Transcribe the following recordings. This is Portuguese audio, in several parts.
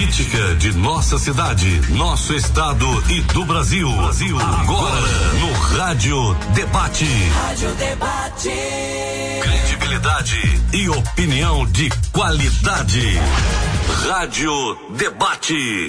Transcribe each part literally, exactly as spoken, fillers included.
política de nossa cidade, nosso estado e do Brasil. Brasil. Agora no Rádio Debate. Rádio Debate. Credibilidade e opinião de qualidade. Rádio Debate.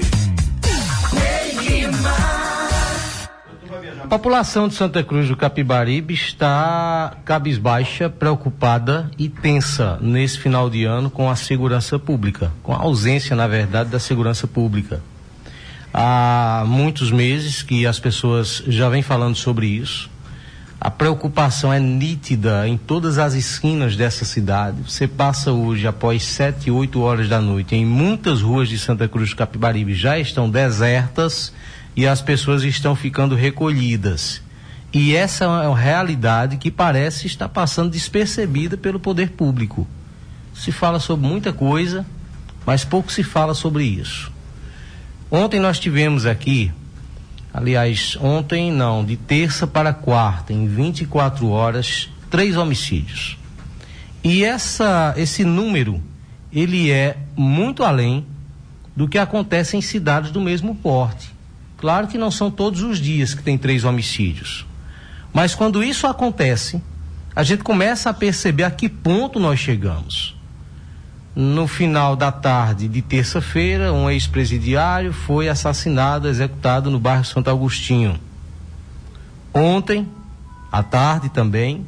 A população de Santa Cruz do Capibaribe está cabisbaixa, preocupada e tensa nesse final de ano com a segurança pública, com a ausência, na verdade, da segurança pública. Há muitos meses que as pessoas já vêm falando sobre isso. A preocupação é nítida em todas as esquinas dessa cidade. Você passa hoje, após sete, oito horas da noite, em muitas ruas de Santa Cruz do Capibaribe já estão desertas e as pessoas estão ficando recolhidas. E essa é uma realidade que parece estar passando despercebida pelo poder público. Se fala sobre muita coisa, mas pouco se fala sobre isso. Ontem nós tivemos aqui, aliás, ontem não, de terça para quarta, em vinte e quatro horas, três homicídios. E essa, esse número, ele é muito além do que acontece em cidades do mesmo porte. Claro que não são todos os dias que tem três homicídios. Mas quando isso acontece, a gente começa a perceber a que ponto nós chegamos. No final da tarde de terça-feira, um ex-presidiário foi assassinado, executado no bairro Santo Agostinho. Ontem, à tarde também,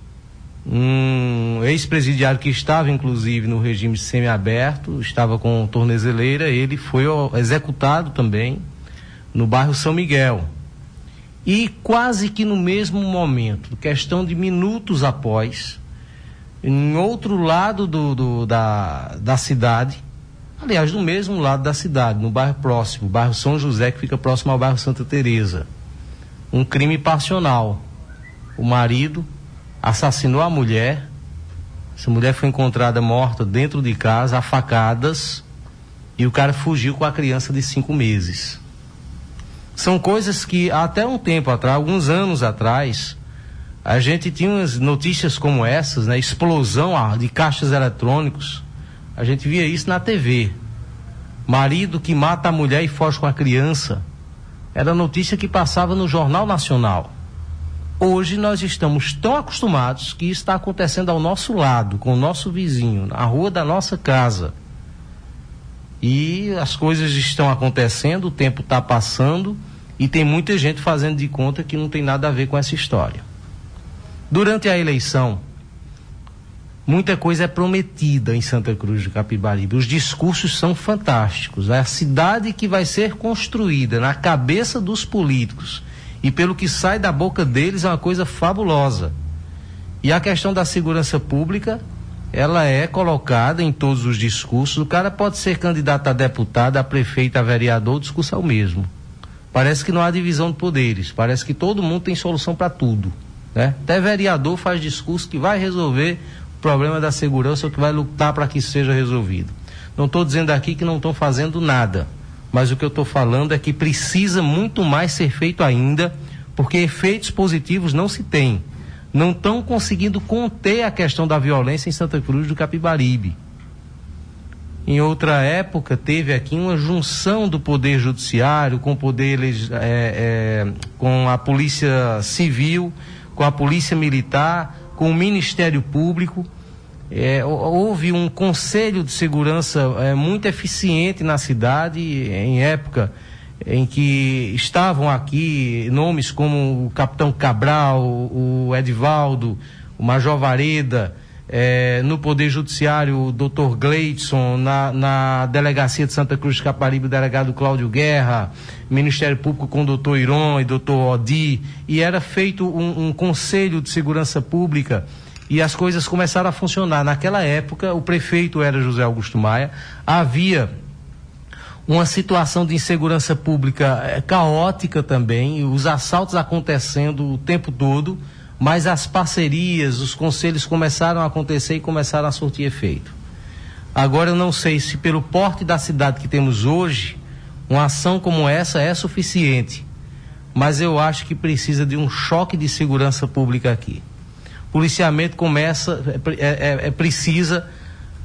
um ex-presidiário que estava inclusive no regime semiaberto, estava com tornezeleira, ele foi executado também no bairro São Miguel. E quase que no mesmo momento, questão de minutos após, em outro lado do, do, da, da cidade, aliás, no mesmo lado da cidade, no bairro próximo, bairro São José, que fica próximo ao bairro Santa Teresa, um crime passional. O marido assassinou a mulher, essa mulher foi encontrada morta dentro de casa, a facadas, e o cara fugiu com a criança de cinco meses. São coisas que até um tempo atrás, alguns anos atrás, a gente tinha umas notícias como essas, né? Explosão de caixas eletrônicos. A gente via isso na T V. Marido que mata a mulher e foge com a criança. Era notícia que passava no Jornal Nacional. Hoje nós estamos tão acostumados que isso está acontecendo ao nosso lado, com o nosso vizinho, na rua da nossa casa. E as coisas estão acontecendo, o tempo está passando e tem muita gente fazendo de conta que não tem nada a ver com essa história. Durante a eleição, muita coisa é prometida em Santa Cruz do Capibaribe. Os discursos são fantásticos. É a cidade que vai ser construída na cabeça dos políticos e pelo que sai da boca deles é uma coisa fabulosa. E a questão da segurança pública, ela é colocada em todos os discursos. O cara pode ser candidato a deputado, a prefeito, a vereador, o discurso é o mesmo. Parece que não há divisão de poderes, parece que todo mundo tem solução para tudo, né? Até vereador faz discurso que vai resolver o problema da segurança ou que vai lutar para que isso seja resolvido. Não estou dizendo aqui que não estão fazendo nada, mas o que eu estou falando é que precisa muito mais ser feito ainda, porque efeitos positivos não se tem. Não estão conseguindo conter a questão da violência em Santa Cruz do Capibaribe. Em outra época, teve aqui uma junção do Poder Judiciário com o Poder é, é, com a Polícia Civil, com a Polícia Militar, com o Ministério Público. É, houve um Conselho de Segurança é, muito eficiente na cidade, em época em que estavam aqui nomes como o Capitão Cabral, o Edivaldo, o Major Vareda, é, no Poder Judiciário o doutor Gleidson, na, na Delegacia de Santa Cruz do Capibaribe o delegado Cláudio Guerra, Ministério Público com o doutor Iron e doutor Odi, e era feito um, um Conselho de Segurança Pública e as coisas começaram a funcionar. Naquela época o prefeito era José Augusto Maia, havia uma situação de insegurança pública é, caótica também, os assaltos acontecendo o tempo todo, mas as parcerias, os conselhos começaram a acontecer e começaram a surtir efeito. Agora eu não sei se pelo porte da cidade que temos hoje, uma ação como essa é suficiente, mas eu acho que precisa de um choque de segurança pública aqui. O policiamento começa, é, é, é, precisa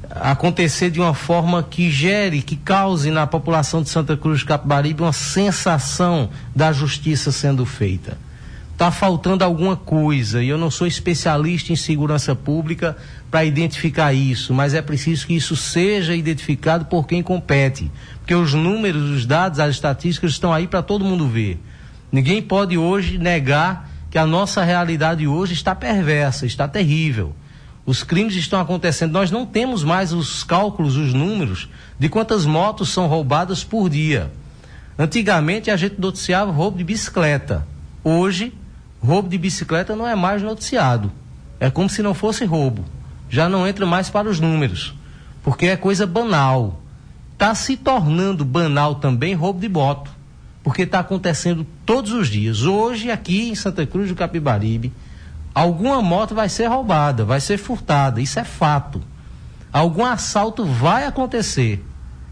acontecer de uma forma que gere, que cause na população de Santa Cruz do Capibaribe uma sensação da justiça sendo feita. Está faltando alguma coisa, e eu não sou especialista em segurança pública para identificar isso, mas é preciso que isso seja identificado por quem compete, porque os números, os dados, as estatísticas estão aí para todo mundo ver. Ninguém pode hoje negar que a nossa realidade hoje está perversa, está terrível. Os crimes estão acontecendo, nós não temos mais os cálculos, os números de quantas motos são roubadas por dia. Antigamente a gente noticiava roubo de bicicleta, hoje roubo de bicicleta não é mais noticiado. É como se não fosse roubo. Já não entra mais para os números. Porque é coisa banal. Está se tornando banal também roubo de moto. Porque está acontecendo todos os dias. Hoje, aqui em Santa Cruz do Capibaribe, alguma moto vai ser roubada, vai ser furtada. Isso é fato. Algum assalto vai acontecer.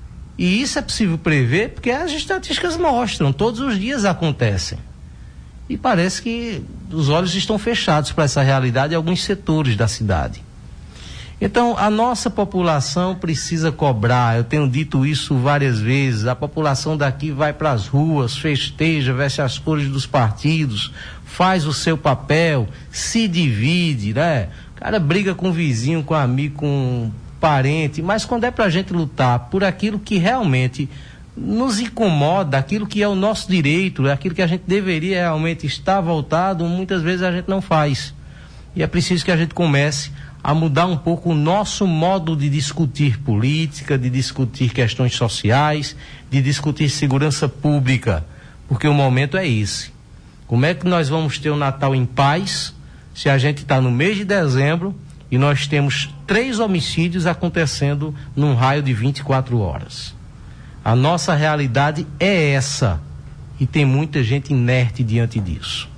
E isso é possível prever porque as estatísticas mostram. Todos os dias acontecem. E parece que os olhos estão fechados para essa realidade em alguns setores da cidade. Então, a nossa população precisa cobrar, eu tenho dito isso várias vezes, a população daqui vai para as ruas, festeja, veste as cores dos partidos, faz o seu papel, se divide, né? O cara briga com o vizinho, com o amigo, com o parente, mas quando é para a gente lutar por aquilo que realmente nos incomoda, aquilo que é o nosso direito, aquilo que a gente deveria realmente estar voltado, muitas vezes a gente não faz. E é preciso que a gente comece a mudar um pouco o nosso modo de discutir política, de discutir questões sociais, de discutir segurança pública, porque o momento é esse. Como é que nós vamos ter o Natal em paz se a gente está no mês de dezembro e nós temos três homicídios acontecendo num raio de vinte e quatro horas? A nossa realidade é essa e tem muita gente inerte diante disso.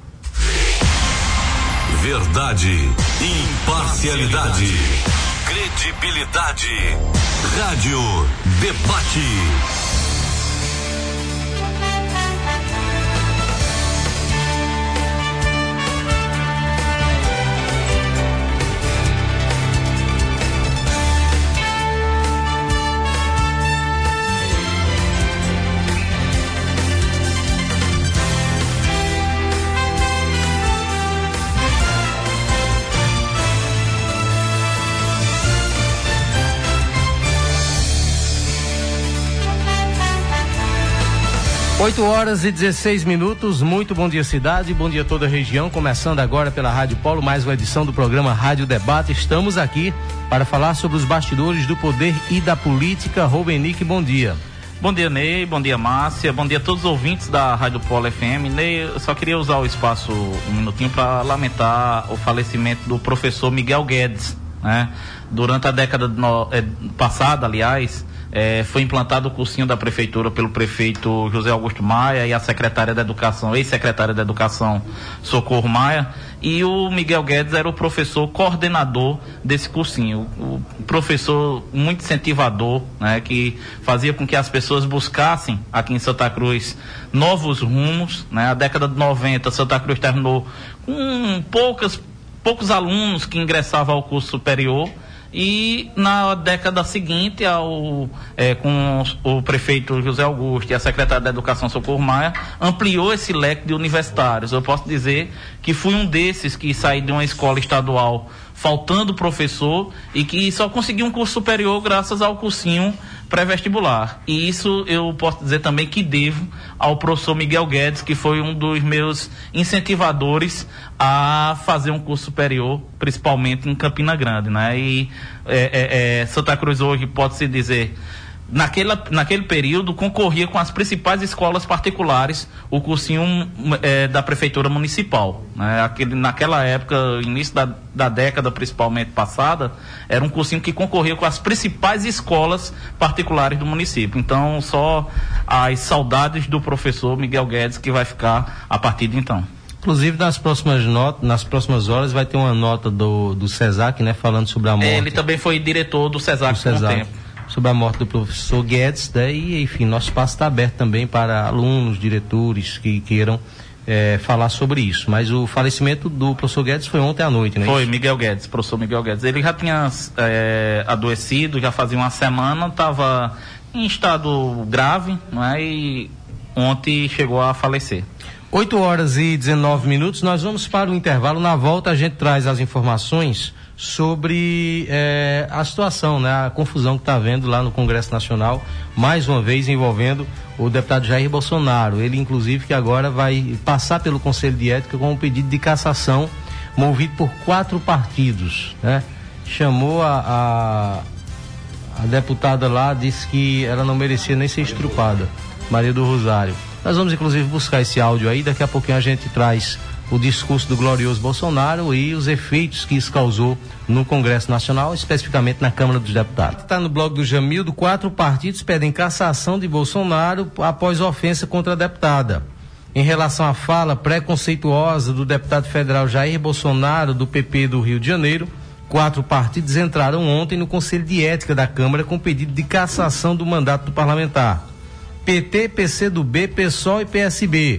Verdade, imparcialidade, credibilidade. Rádio Debate. oito horas e dezesseis minutos, muito bom dia cidade, bom dia toda a região, começando agora pela Rádio Polo, mais uma edição do programa Rádio Debate. Estamos aqui para falar sobre os bastidores do poder e da política. Rubenick, bom dia. Bom dia, Ney, bom dia, Márcia, bom dia a todos os ouvintes da Rádio Polo F M. Ney, eu só queria usar o espaço um minutinho para lamentar o falecimento do professor Miguel Guedes, né? Durante a década no, é, passada, aliás, É, foi implantado o cursinho da prefeitura pelo prefeito José Augusto Maia e a secretária da Educação, ex-secretária da Educação Socorro Maia, e o Miguel Guedes era o professor coordenador desse cursinho, o, o professor muito incentivador, né, que fazia com que as pessoas buscassem aqui em Santa Cruz novos rumos, né? A década de noventa, Santa Cruz terminou com poucas, poucos alunos que ingressavam ao curso superior. E na década seguinte, ao, é, com o prefeito José Augusto e a secretária da Educação Socorro Maia, ampliou esse leque de universitários. Eu posso dizer que fui um desses que saí de uma escola estadual faltando professor e que só consegui um curso superior graças ao cursinho pré-vestibular. E isso eu posso dizer também que devo ao professor Miguel Guedes, que foi um dos meus incentivadores a fazer um curso superior, principalmente em Campina Grande, né? E é, é, é, Santa Cruz hoje pode-se dizer, naquela, naquele período concorria com as principais escolas particulares o cursinho é, da prefeitura municipal, né? Aquele, naquela época, início da, da década principalmente passada, era um cursinho que concorria com as principais escolas particulares do município. Então, só as saudades do professor Miguel Guedes que vai ficar a partir de então. Inclusive, nas próximas notas, nas próximas horas vai ter uma nota do, do CESAC, né, falando sobre a morte. Ele também foi diretor do CESAC por um tempo. Sobre a morte do professor Guedes, né, e enfim, nosso espaço está aberto também para alunos, diretores que queiram é, falar sobre isso. Mas o falecimento do professor Guedes foi ontem à noite, né? Foi, Miguel Guedes, professor Miguel Guedes. Ele já tinha é, adoecido, já fazia uma semana, estava em estado grave, não é? E ontem chegou a falecer. oito horas e dezenove minutos, nós vamos para o intervalo. Na volta a gente traz as informações sobre é, a situação, né? A confusão que está havendo lá no Congresso Nacional, mais uma vez envolvendo o deputado Jair Bolsonaro. Ele, inclusive, que agora vai passar pelo Conselho de Ética com um pedido de cassação movido por quatro partidos, né? Chamou a, a, a deputada lá, disse que ela não merecia nem ser estrupada, Maria do Rosário. Nós vamos, inclusive, buscar esse áudio aí, daqui a pouquinho a gente traz o discurso do glorioso Bolsonaro e os efeitos que isso causou no Congresso Nacional, especificamente na Câmara dos Deputados. Está no blog do Jamildo, quatro partidos pedem cassação de Bolsonaro após ofensa contra a deputada. Em relação à fala preconceituosa do deputado federal Jair Bolsonaro, do P P do Rio de Janeiro, quatro partidos entraram ontem no Conselho de Ética da Câmara com pedido de cassação do mandato do parlamentar. P T, P C do B, PSOL e P S B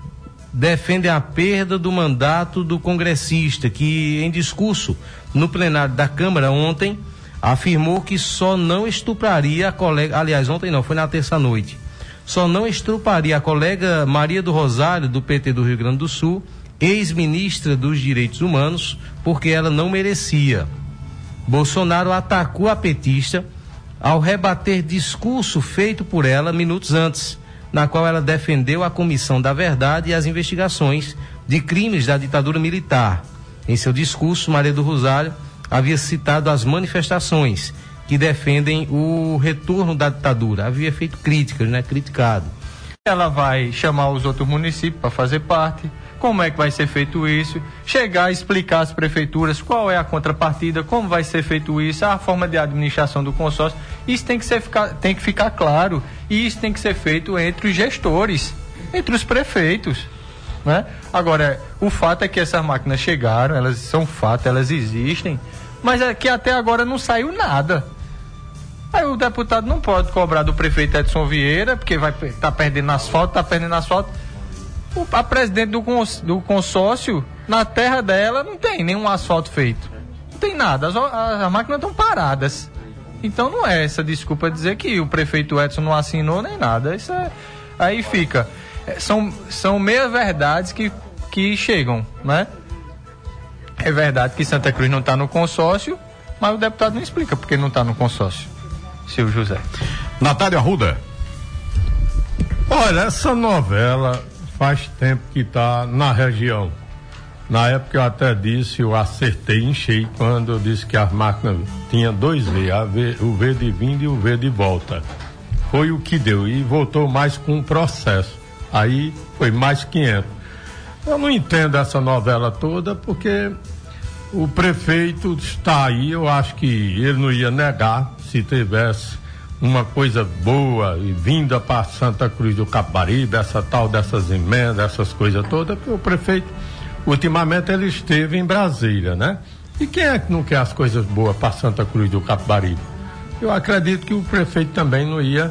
defendem a perda do mandato do congressista, que em discurso no plenário da Câmara ontem afirmou que só não estupraria a colega, aliás, ontem não, foi na terça-noite, só não estupraria a colega Maria do Rosário, do P T do Rio Grande do Sul, ex-ministra dos Direitos Humanos, porque ela não merecia. Bolsonaro atacou a petista ao rebater discurso feito por ela minutos antes, na qual ela defendeu a Comissão da Verdade e as investigações de crimes da ditadura militar. Em seu discurso, Maria do Rosário havia citado as manifestações que defendem o retorno da ditadura. Havia feito críticas, né? Criticado. Ela vai chamar os outros municípios para fazer parte. Como é que vai ser feito isso? Chegar a explicar às prefeituras qual é a contrapartida, como vai ser feito isso, a forma de administração do consórcio. Isso tem que, ser, tem que ficar claro, e isso tem que ser feito entre os gestores, entre os prefeitos, né? Agora, o fato é que essas máquinas chegaram, elas são fato, elas existem, mas é que até agora não saiu nada. Aí o deputado não pode cobrar do prefeito Edson Vieira, porque vai tá perdendo asfalto, tá perdendo asfalto. A presidente do, cons, do consórcio, na terra dela, não tem nenhum asfalto feito. Não tem nada, as, as máquinas estão paradas. Então não é essa desculpa dizer que o prefeito Edson não assinou nem nada. Isso é, aí fica. É, são, são meia-verdades que, que chegam, né? É verdade que Santa Cruz não está no consórcio, mas o deputado não explica porque não está no consórcio. Seu José. Natália Arruda. Olha, essa novela faz tempo que está na região. Na época eu até disse, eu acertei em cheio quando eu disse que as máquinas tinha dois V, a v, o V de vinda e o V de volta. Foi o que deu, e voltou mais com um processo. Aí foi mais quinhentos. Eu não entendo essa novela toda, porque o prefeito está aí, eu acho que ele não ia negar se tivesse uma coisa boa e vinda para Santa Cruz do Capibaribe, essa tal dessas emendas, essas coisas todas, porque o prefeito, ultimamente, ele esteve em Brasília, né? E quem é que não quer as coisas boas para Santa Cruz do Capibaribe? Eu acredito que o prefeito também não ia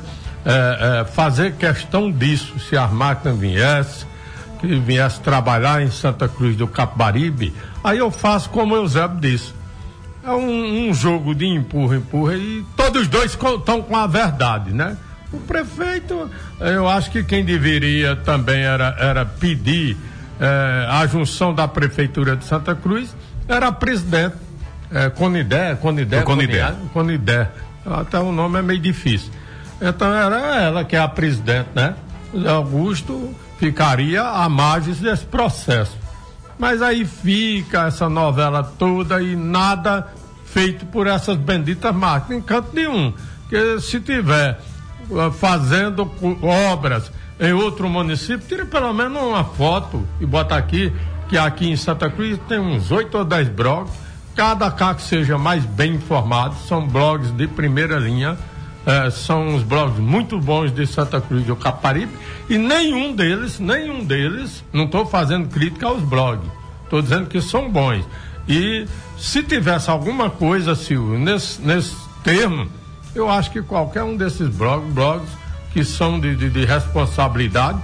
é, é, fazer questão disso, se as máquinas viessem, que viesse trabalhar em Santa Cruz do Capibaribe. Aí eu faço como o Eusébio disse. É um, um jogo de empurra, empurra, e todos os dois estão com a verdade, né? O prefeito, eu acho que quem deveria também era, era pedir eh, a junção da Prefeitura de Santa Cruz, era a presidente, eh, Conidé, Conidé, Conidé. Conidé, até o nome é meio difícil. Então era ela que é a presidente, né? O Augusto ficaria à margem desse processo. Mas aí fica essa novela toda e nada feito por essas benditas máquinas, em canto nenhum. Porque se tiver uh, fazendo obras em outro município, tira pelo menos uma foto e bota aqui, que aqui em Santa Cruz tem uns oito ou dez blogs, cada cá que seja mais bem informado, são blogs de primeira linha, uh, são uns blogs muito bons de Santa Cruz do Capibaribe, e nenhum deles, nenhum deles, não estou fazendo crítica aos blogs, estou dizendo que são bons. E se tivesse alguma coisa, Silvio, nesse, nesse termo, eu acho que qualquer um desses blogs, blogs que são de, de, de responsabilidade,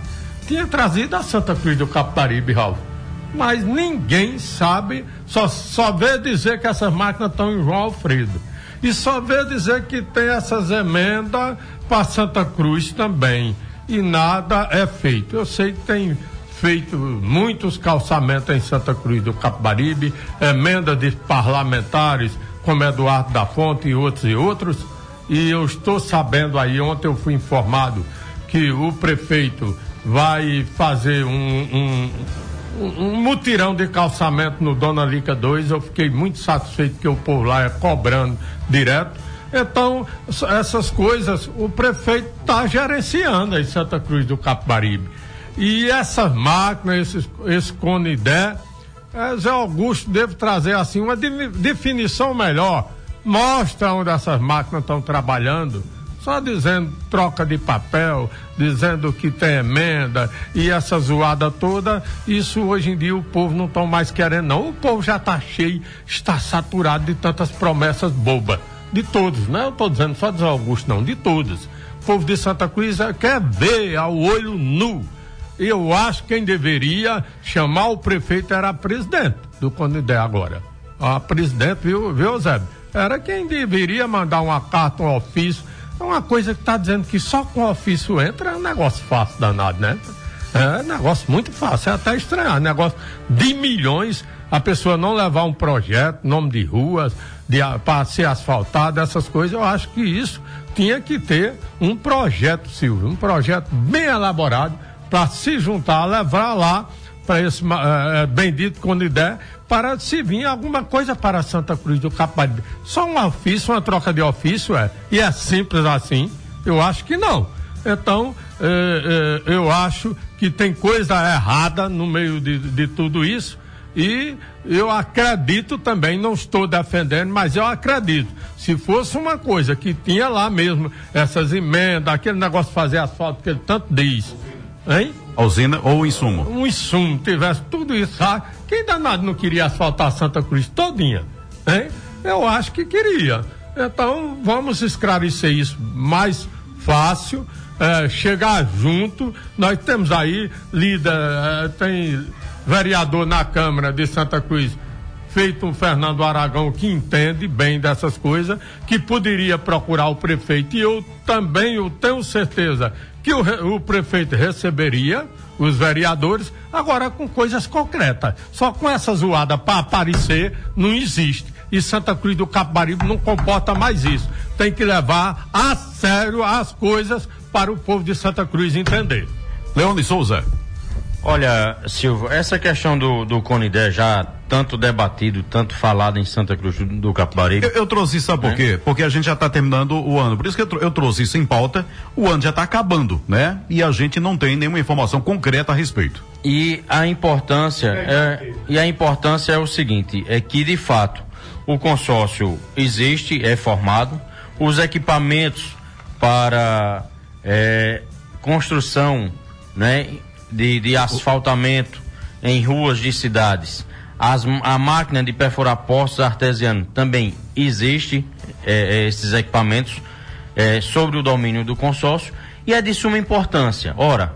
tinha trazido a Santa Cruz do Capibaribe, Ralf. Mas ninguém sabe, só, só vê dizer que essas máquinas estão em João Alfredo. E só vê dizer que tem essas emendas para Santa Cruz também. E nada é feito. Eu sei que tem feito muitos calçamentos em Santa Cruz do Capibaribe, emenda de parlamentares, como Eduardo da Fonte e outros e outros. E eu estou sabendo aí, ontem eu fui informado que o prefeito vai fazer um, um, um, um mutirão de calçamento no Dona Lica dois. Eu fiquei muito satisfeito que o povo lá é cobrando direto. Então, essas coisas o prefeito está gerenciando em Santa Cruz do Capibaribe. E essas máquinas, esses, esse Conidé, é, Zé Augusto deve trazer assim uma de, definição melhor. Mostra onde essas máquinas estão trabalhando. Só dizendo troca de papel, dizendo que tem emenda e essa zoada toda, isso hoje em dia o povo não está mais querendo não. O povo já está cheio, está saturado de tantas promessas bobas. De todos, não eu estou dizendo só de Zé Augusto não, de todos. O povo de Santa Cruz quer ver ao olho nu. Eu acho que quem deveria chamar o prefeito era a presidente do Conidé agora. A presidente, viu, viu, Zé? Era quem deveria mandar uma carta, um ofício. É uma coisa que está dizendo que só com o ofício entra, é um negócio fácil danado, né? É um negócio muito fácil, é até estranhar. Negócio de milhões, a pessoa não levar um projeto, nome de ruas, para ser asfaltado, essas coisas. Eu acho que isso tinha que ter um projeto, Silvio, um projeto bem elaborado para se juntar, levar lá para esse uh, bendito Conidé, para se vir alguma coisa para Santa Cruz do Capibaribe. Só um ofício, uma troca de ofício, é, e é simples assim? Eu acho que não. Então, eh, eh, eu acho que tem coisa errada no meio de, de tudo isso, e eu acredito também, não estou defendendo, mas eu acredito, se fosse uma coisa que tinha lá mesmo, essas emendas, aquele negócio de fazer asfalto que ele tanto diz, hein? A usina ou o insumo? Um insumo, tivesse tudo isso, sabe? Quem danado não queria asfaltar Santa Cruz todinha, hein? Eu acho que queria. Então, vamos esclarecer isso mais fácil, é, chegar junto. Nós temos aí líder, é, tem vereador na Câmara de Santa Cruz, feito um Fernando Aragão que entende bem dessas coisas, que poderia procurar o prefeito, e eu também eu tenho certeza que o, o prefeito receberia os vereadores, agora com coisas concretas. Só com essa zoada para aparecer não existe. E Santa Cruz do Capibaribe não comporta mais isso. Tem que levar a sério as coisas para o povo de Santa Cruz entender. Leone Souza. Olha, Silvio, essa questão do, do Conidé já tanto debatido, tanto falado em Santa Cruz do, do Capibaribe. Eu, eu trouxe isso, sabe por quê? Porque a gente já está terminando o ano. Por isso que eu, eu trouxe isso em pauta. O ano já está acabando, né? E a gente não tem nenhuma informação concreta a respeito. E a importância é, e a importância é o seguinte, é que de fato o consórcio existe, é formado, os equipamentos para é, construção, né? De, de asfaltamento em ruas de cidades, As, a máquina de perfurar poços artesianos também existe, é, esses equipamentos é, sobre o domínio do consórcio, e é de suma importância. Ora,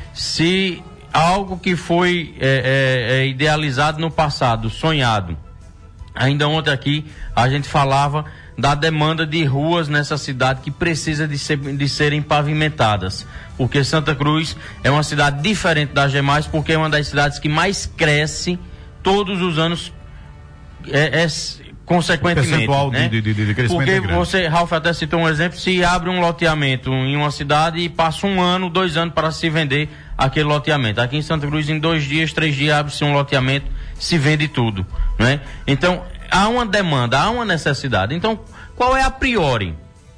se algo que foi é, é, é idealizado no passado, sonhado, ainda ontem aqui a gente falava da demanda de ruas nessa cidade que precisa de, ser, de serem pavimentadas, porque Santa Cruz é uma cidade diferente das demais, porque é uma das cidades que mais cresce todos os anos, é, é consequentemente, percentual né? de, de, de crescimento. Porque é grande. você, Ralf, até citou um exemplo, se abre um loteamento em uma cidade e passa um ano, dois anos para se vender aquele loteamento. Aqui em Santa Cruz, em dois dias, três dias, abre-se um loteamento, se vende tudo, né? Então, há uma demanda, há uma necessidade. Então, qual é a priori?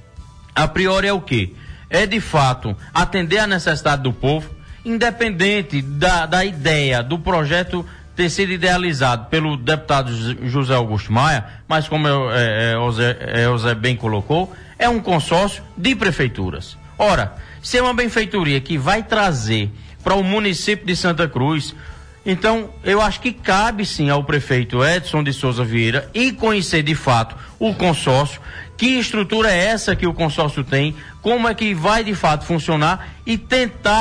A priori é o quê? É, de fato, atender a necessidade do povo, independente da, da ideia, do projeto ter sido idealizado pelo deputado José Augusto Maia, mas como eu, é, é, o, Zé, é, o Zé bem colocou, é um consórcio de prefeituras. Ora, se é uma benfeitoria que vai trazer para o município de Santa Cruz, então eu acho que cabe sim ao prefeito Edson de Souza Vieira e conhecer de fato o consórcio, que estrutura é essa que o consórcio tem, como é que vai de fato funcionar e tentar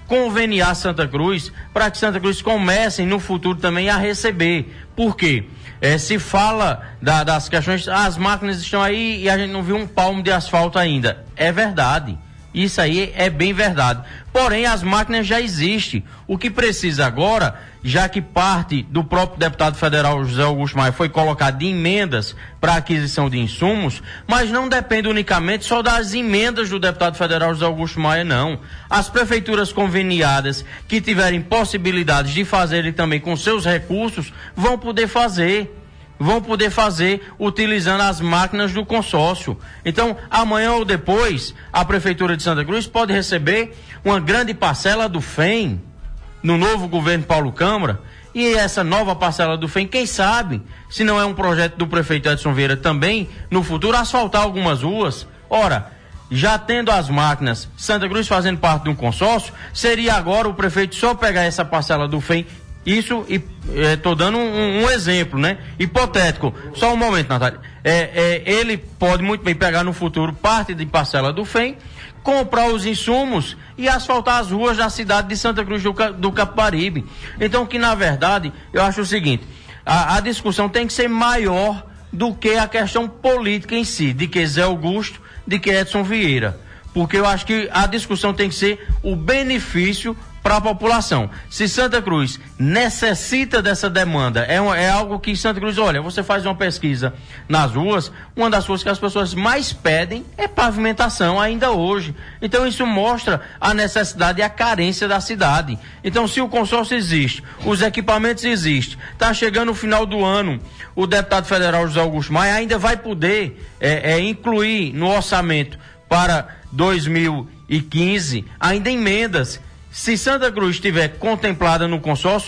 conveniar Santa Cruz para que Santa Cruz comece no futuro também a receber. Por quê? É, se fala da, das questões, ah, as máquinas estão aí e a gente não viu um palmo de asfalto ainda. É verdade. Isso aí é bem verdade. Porém, as máquinas já existem. O que precisa agora, já que parte do próprio deputado federal José Augusto Maia foi colocado de emendas para aquisição de insumos, mas não depende unicamente só das emendas do deputado federal José Augusto Maia, não. As prefeituras conveniadas que tiverem possibilidades de fazerem também com seus recursos, vão poder fazer. Vão poder fazer utilizando as máquinas do consórcio. Então, amanhã ou depois, a Prefeitura de Santa Cruz pode receber uma grande parcela do F E M no novo governo Paulo Câmara, e essa nova parcela do F E M, quem sabe, se não é um projeto do prefeito Edson Vieira também, no futuro, asfaltar algumas ruas. Ora, já tendo as máquinas, Santa Cruz fazendo parte de um consórcio, seria agora o prefeito só pegar essa parcela do F E M. Isso, estou é, dando um, um exemplo, né? Hipotético. Só um momento, Natália. É, é, ele pode muito bem pegar no futuro parte de parcela do F E M, comprar os insumos e asfaltar as ruas da cidade de Santa Cruz do, do Capibaribe. Então, que na verdade, eu acho o seguinte, a, a discussão tem que ser maior do que a questão política em si, de que Zé Augusto, de que Edson Vieira. Porque eu acho que a discussão tem que ser o benefício para a população. Se Santa Cruz necessita dessa demanda, é, um, é algo que Santa Cruz, olha, você faz uma pesquisa nas ruas, uma das coisas que as pessoas mais pedem é pavimentação ainda hoje. Então isso mostra a necessidade e a carência da cidade. Então se o consórcio existe, os equipamentos existem, está chegando o final do ano, o deputado federal José Augusto Maia ainda vai poder é, é, incluir no orçamento para dois mil e quinze ainda emendas. Se Santa Cruz estiver contemplada no consórcio,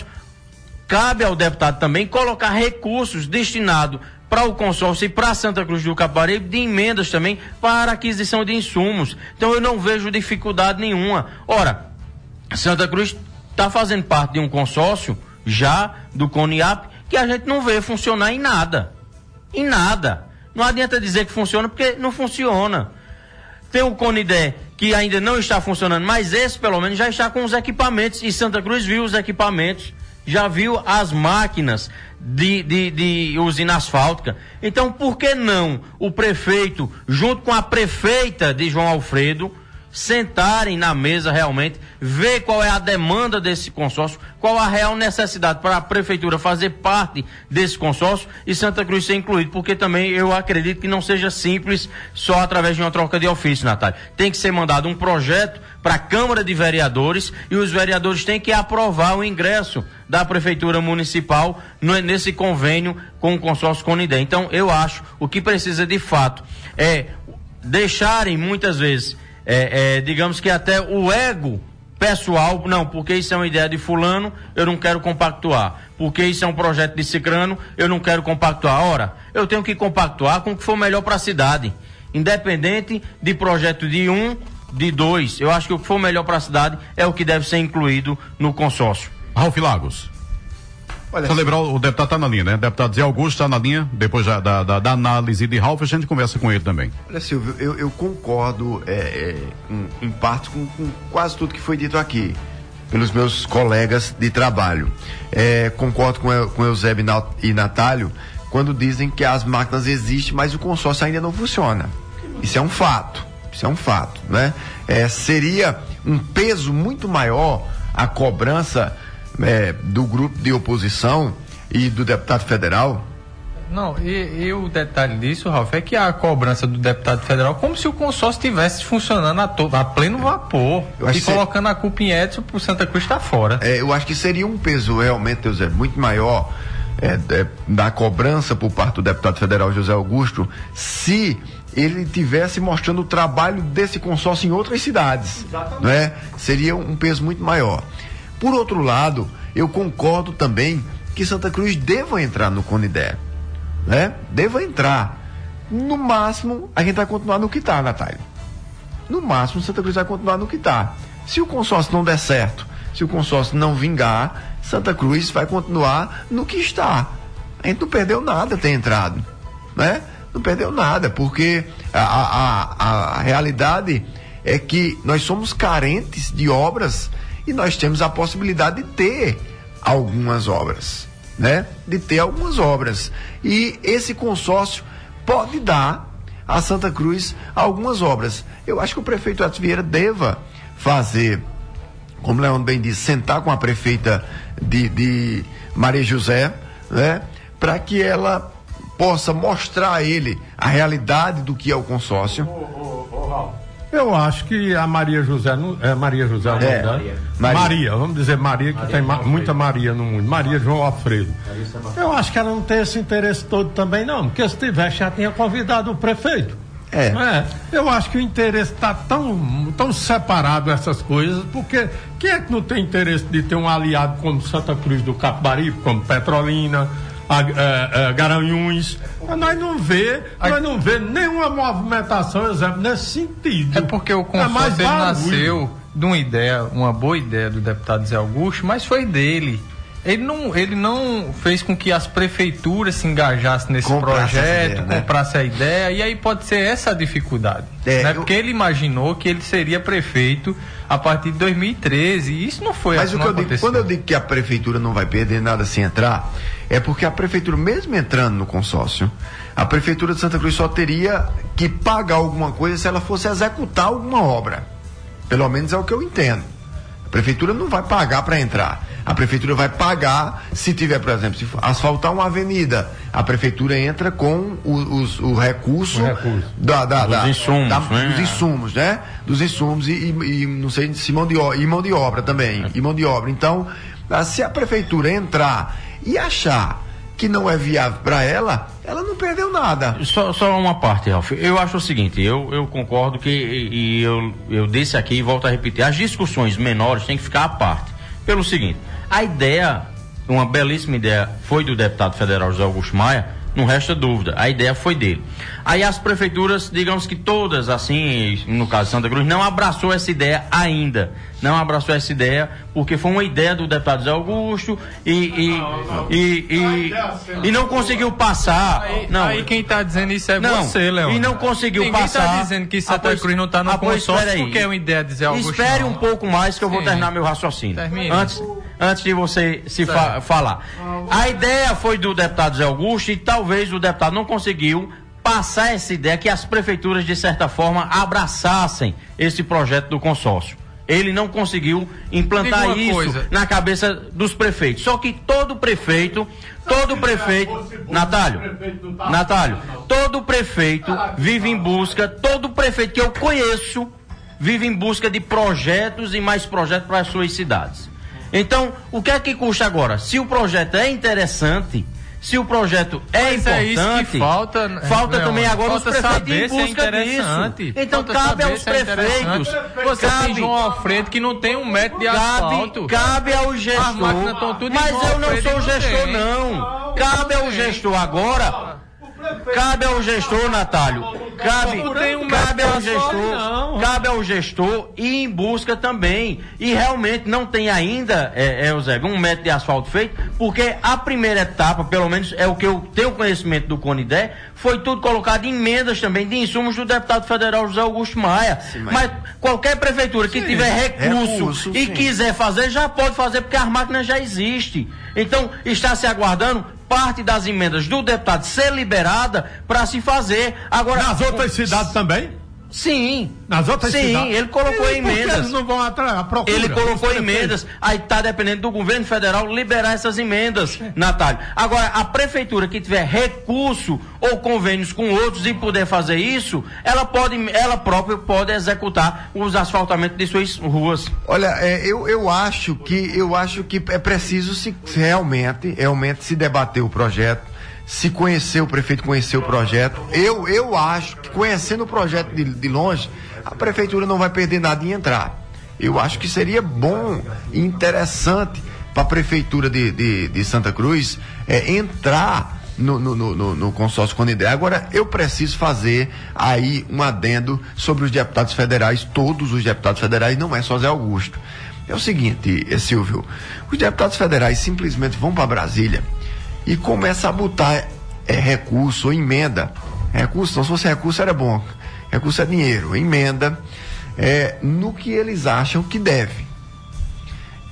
cabe ao deputado também colocar recursos destinados para o consórcio e para Santa Cruz do Capibaribe de emendas também para aquisição de insumos. Então eu não vejo dificuldade nenhuma. Ora, Santa Cruz está fazendo parte de um consórcio já do CONIAP que a gente não vê funcionar em nada. Em nada. Não adianta dizer que funciona porque não funciona. Tem o CONIDE que ainda não está funcionando, mas esse pelo menos já está com os equipamentos, e Santa Cruz viu os equipamentos, já viu as máquinas de, de, de usina asfáltica. Então por que não o prefeito, junto com a prefeita de João Alfredo, sentarem na mesa realmente, ver qual é a demanda desse consórcio, qual a real necessidade para a prefeitura fazer parte desse consórcio e Santa Cruz ser incluído, porque também eu acredito que não seja simples só através de uma troca de ofício, Natália. Tem que ser mandado um projeto para a Câmara de Vereadores e os vereadores têm que aprovar o ingresso da Prefeitura Municipal no, nesse convênio com o consórcio CONIDE. Então eu acho, o que precisa de fato é deixarem muitas vezes É, é, digamos que até o ego pessoal, não, porque isso é uma ideia de fulano, eu não quero compactuar, porque isso é um projeto de cicrano, eu não quero compactuar. Ora, eu tenho que compactuar com o que for melhor para a cidade, independente de projeto de um, de dois. Eu acho que o que for melhor para a cidade é o que deve ser incluído no consórcio. Ralf Lagos. Olha, só lembrar, o deputado está na linha, né? O deputado Zé Augusto está na linha, depois da, da, da, da análise de Ralf, a gente conversa com ele também. Olha, Silvio, eu, eu concordo é, é, em, em parte com, com quase tudo que foi dito aqui, pelos meus colegas de trabalho. É, concordo com, com Eusébio e Natálio, quando dizem que as máquinas existem, mas o consórcio ainda não funciona. Isso é um fato, isso é um fato, né? É, seria um peso muito maior a cobrança É, do grupo de oposição e do deputado federal? Não, e, e o detalhe disso, Ralf, é que a cobrança do deputado federal, como se o consórcio estivesse funcionando a, to, a pleno vapor e colocando ser... a culpa em Edson pro Santa Cruz estar fora. É, eu acho que seria um peso realmente, José, muito maior é, é, da cobrança por parte do deputado federal José Augusto, se ele tivesse mostrando o trabalho desse consórcio em outras cidades. Exatamente. Não é? Seria um peso muito maior. Por outro lado, eu concordo também que Santa Cruz deva entrar no CONIDE, né? Deva entrar. No máximo, a gente vai continuar no que está, Natália. No máximo, Santa Cruz vai continuar no que está. Se o consórcio não der certo, se o consórcio não vingar, Santa Cruz vai continuar no que está. A gente não perdeu nada ter entrado, né? Não perdeu nada, porque a, a, a, a realidade é que nós somos carentes de obras e nós temos a possibilidade de ter algumas obras, né? De ter algumas obras. E esse consórcio pode dar a Santa Cruz algumas obras. Eu acho que o prefeito Edson Vieira deva fazer, como o Leandro bem disse, sentar com a prefeita de, de Maria José, né? Para que ela possa mostrar a ele a realidade do que é o consórcio. Eu acho que a Maria José, não, é Maria José, não é, é, Maria. Maria. Maria, vamos dizer Maria, que Maria tem ma, muita Maria no mundo. Maria João Alfredo. Eu acho que ela não tem esse interesse todo também, não, porque se tivesse já tinha convidado o prefeito. É. é. Eu acho que o interesse está tão, tão separado essas coisas, porque quem é que não tem interesse de ter um aliado como Santa Cruz do Capibaribe, como Petrolina, a, a, a Garanhuns? Nós não vê, a... nós não vê nenhuma movimentação, exemplo, nesse sentido. É porque o consórcio é nasceu de uma ideia, uma boa ideia do deputado Zé Augusto, mas foi dele. Ele não, ele não fez com que as prefeituras se engajassem nesse comprasse projeto, ideia, né? comprasse a ideia, e aí pode ser essa a dificuldade. É, né? eu... Porque ele imaginou que ele seria prefeito a partir de dois mil e treze, e isso não foi Mas assim. o que eu digo, quando eu digo que a prefeitura não vai perder nada se entrar, é porque a prefeitura, mesmo entrando no consórcio, a prefeitura de Santa Cruz só teria que pagar alguma coisa se ela fosse executar alguma obra. Pelo menos é o que eu entendo. A prefeitura não vai pagar para entrar. A prefeitura vai pagar se tiver, por exemplo, se asfaltar uma avenida. A prefeitura entra com o, os, o recurso, o recurso. Da, da, dos, da, insumos, da, né? dos insumos, né? Dos insumos e, e, e não sei se mão de obra, e mão de obra também. É. E mão de obra. Então, se a prefeitura entrar e achar que não é viável para ela, ela não perdeu nada. Só, só uma parte, Ralf. Eu acho o seguinte, eu, eu concordo que, e, e eu, eu disse aqui e volto a repetir, as discussões menores têm que ficar à parte. Pelo seguinte, a ideia, uma belíssima ideia, foi do deputado federal José Augusto Maia, não resta dúvida, a ideia foi dele. Aí as prefeituras, digamos que todas, assim, no caso de Santa Cruz, não abraçou essa ideia ainda. Não abraçou essa ideia, porque foi uma ideia do deputado José Augusto e, e, e, e, e não conseguiu passar. Aí, não. aí quem está dizendo isso é não, você, Leandro. E não conseguiu Ninguém passar. Ninguém está dizendo que Santa ah, pois, Cruz não está no ah, consórcio porque é uma ideia de José Augusto. Espere não. um pouco mais que eu vou Sim. terminar meu raciocínio. Termine. Antes, antes de você se fa falar. A ideia foi do deputado José Augusto e talvez o deputado não conseguiu passar essa ideia que as prefeituras, de certa forma, abraçassem esse projeto do consórcio. Ele não conseguiu implantar isso coisa. na cabeça dos prefeitos. Só que todo prefeito, todo prefeito, Natálio, Natálio, todo prefeito vive em busca, todo prefeito que eu conheço vive em busca de projetos e mais projetos para as suas cidades. Então, o que é que custa agora? Se o projeto é interessante, se o projeto é Mas importante, é isso que falta, falta também agora falta os prefeitos em busca é disso. Então falta cabe aos prefeitos. É Você cabe, tem João Alfredo que não tem um metro de cabe, asfalto. Cabe ao gestor. Tudo mas eu não Alfredo sou gestor, não. não. Cabe ao gestor agora. Cabe ao gestor, Natálio. Cabe, cabe ao gestor, cabe ao gestor ir em busca também. E realmente não tem ainda, é, é, Zé, um metro de asfalto feito, porque a primeira etapa, pelo menos é o que eu tenho conhecimento do CONIDE, foi tudo colocado em emendas também de insumos do deputado federal José Augusto Maia. Sim, mas... mas qualquer prefeitura que sim, tiver recurso, recurso e sim. quiser fazer, já pode fazer, porque as máquinas já existem. Então, está se aguardando parte das emendas do deputado ser liberada para se fazer. Agora, nas outras cidades também? Sim. Nas outras sim, cidades? Sim, ele colocou e emendas. Eles não vão atrás, a procura, ele colocou emendas, aí está dependendo do governo federal liberar essas emendas, Natália. Agora, a prefeitura que tiver recurso ou convênios com outros e puder fazer isso, ela pode, ela própria pode executar os asfaltamentos de suas ruas. Olha, é, eu, eu acho que eu acho que é preciso se realmente, realmente se debater o projeto. Se conhecer, o prefeito conhecer o projeto, eu, eu acho que conhecendo o projeto de, de longe, a prefeitura não vai perder nada em entrar. Eu acho que seria bom e interessante para a prefeitura de, de, de Santa Cruz é, entrar no, no, no, no consórcio CONIDE. Agora, eu preciso fazer aí um adendo sobre os deputados federais, todos os deputados federais, não é só Zé Augusto. É o seguinte, Silvio, os deputados federais simplesmente vão para Brasília e começa a botar é, recurso ou emenda. Recurso, não, se fosse recurso era bom. Recurso é dinheiro, emenda é, no que eles acham que deve.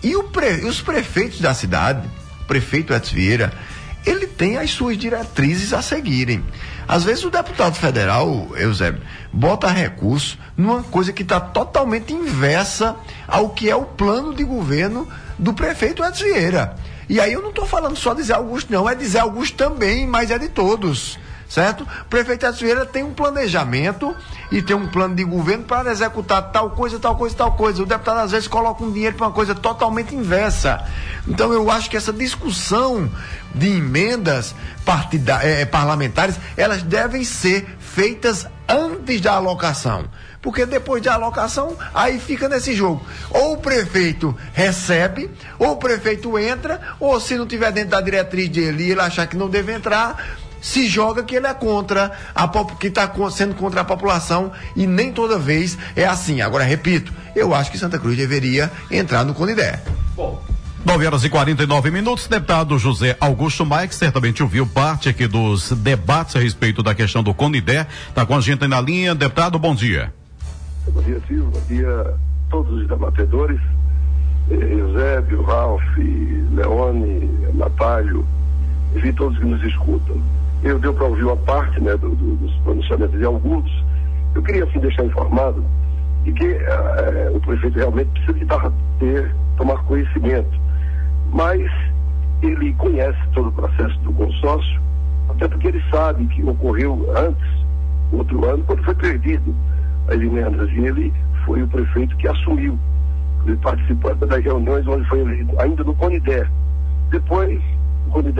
E o pre, os prefeitos da cidade, o prefeito Edson Vieira, ele tem as suas diretrizes a seguirem. Às vezes o deputado federal, Eusébio, bota recurso numa coisa que está totalmente inversa ao que é o plano de governo do prefeito Edson Vieira. E aí eu não estou falando só de Zé Augusto, não, é de Zé Augusto também, mas é de todos, certo? O prefeito Edson Vieira tem um planejamento e tem um plano de governo para executar tal coisa, tal coisa, tal coisa. O deputado às vezes coloca um dinheiro para uma coisa totalmente inversa. Então eu acho que essa discussão de emendas partida, eh, parlamentares, elas devem ser feitas antes da alocação. Porque depois da alocação, aí fica nesse jogo. Ou o prefeito recebe, ou o prefeito entra, ou se não tiver dentro da diretriz dele e ele achar que não deve entrar, se joga que ele é contra, a, que está sendo contra a população, e nem toda vez é assim. Agora, repito, eu acho que Santa Cruz deveria entrar no CONIDE. Bom. nove horas e quarenta e nove minutos, deputado José Augusto Maia, que certamente ouviu parte aqui dos debates a respeito da questão do CONIDE, está com a gente aí na linha. Deputado, bom dia. Bom dia, Silvio. Bom dia a todos os debatedores. Eusébio, Ralf, Leone, Natálio, enfim, todos que nos escutam. Eu deu para ouvir uma parte, né, do, do, dos pronunciamentos de alguns. Eu queria, assim, deixar informado de que eh, o prefeito realmente precisa de dar, ter, tomar conhecimento. Mas ele conhece todo o processo do consórcio, até porque ele sabe que ocorreu antes, outro ano, quando foi perdido as emendas, e ele foi o prefeito que assumiu. Ele participou das reuniões onde foi eleito, ainda no CONIDE. Depois, o CONIDE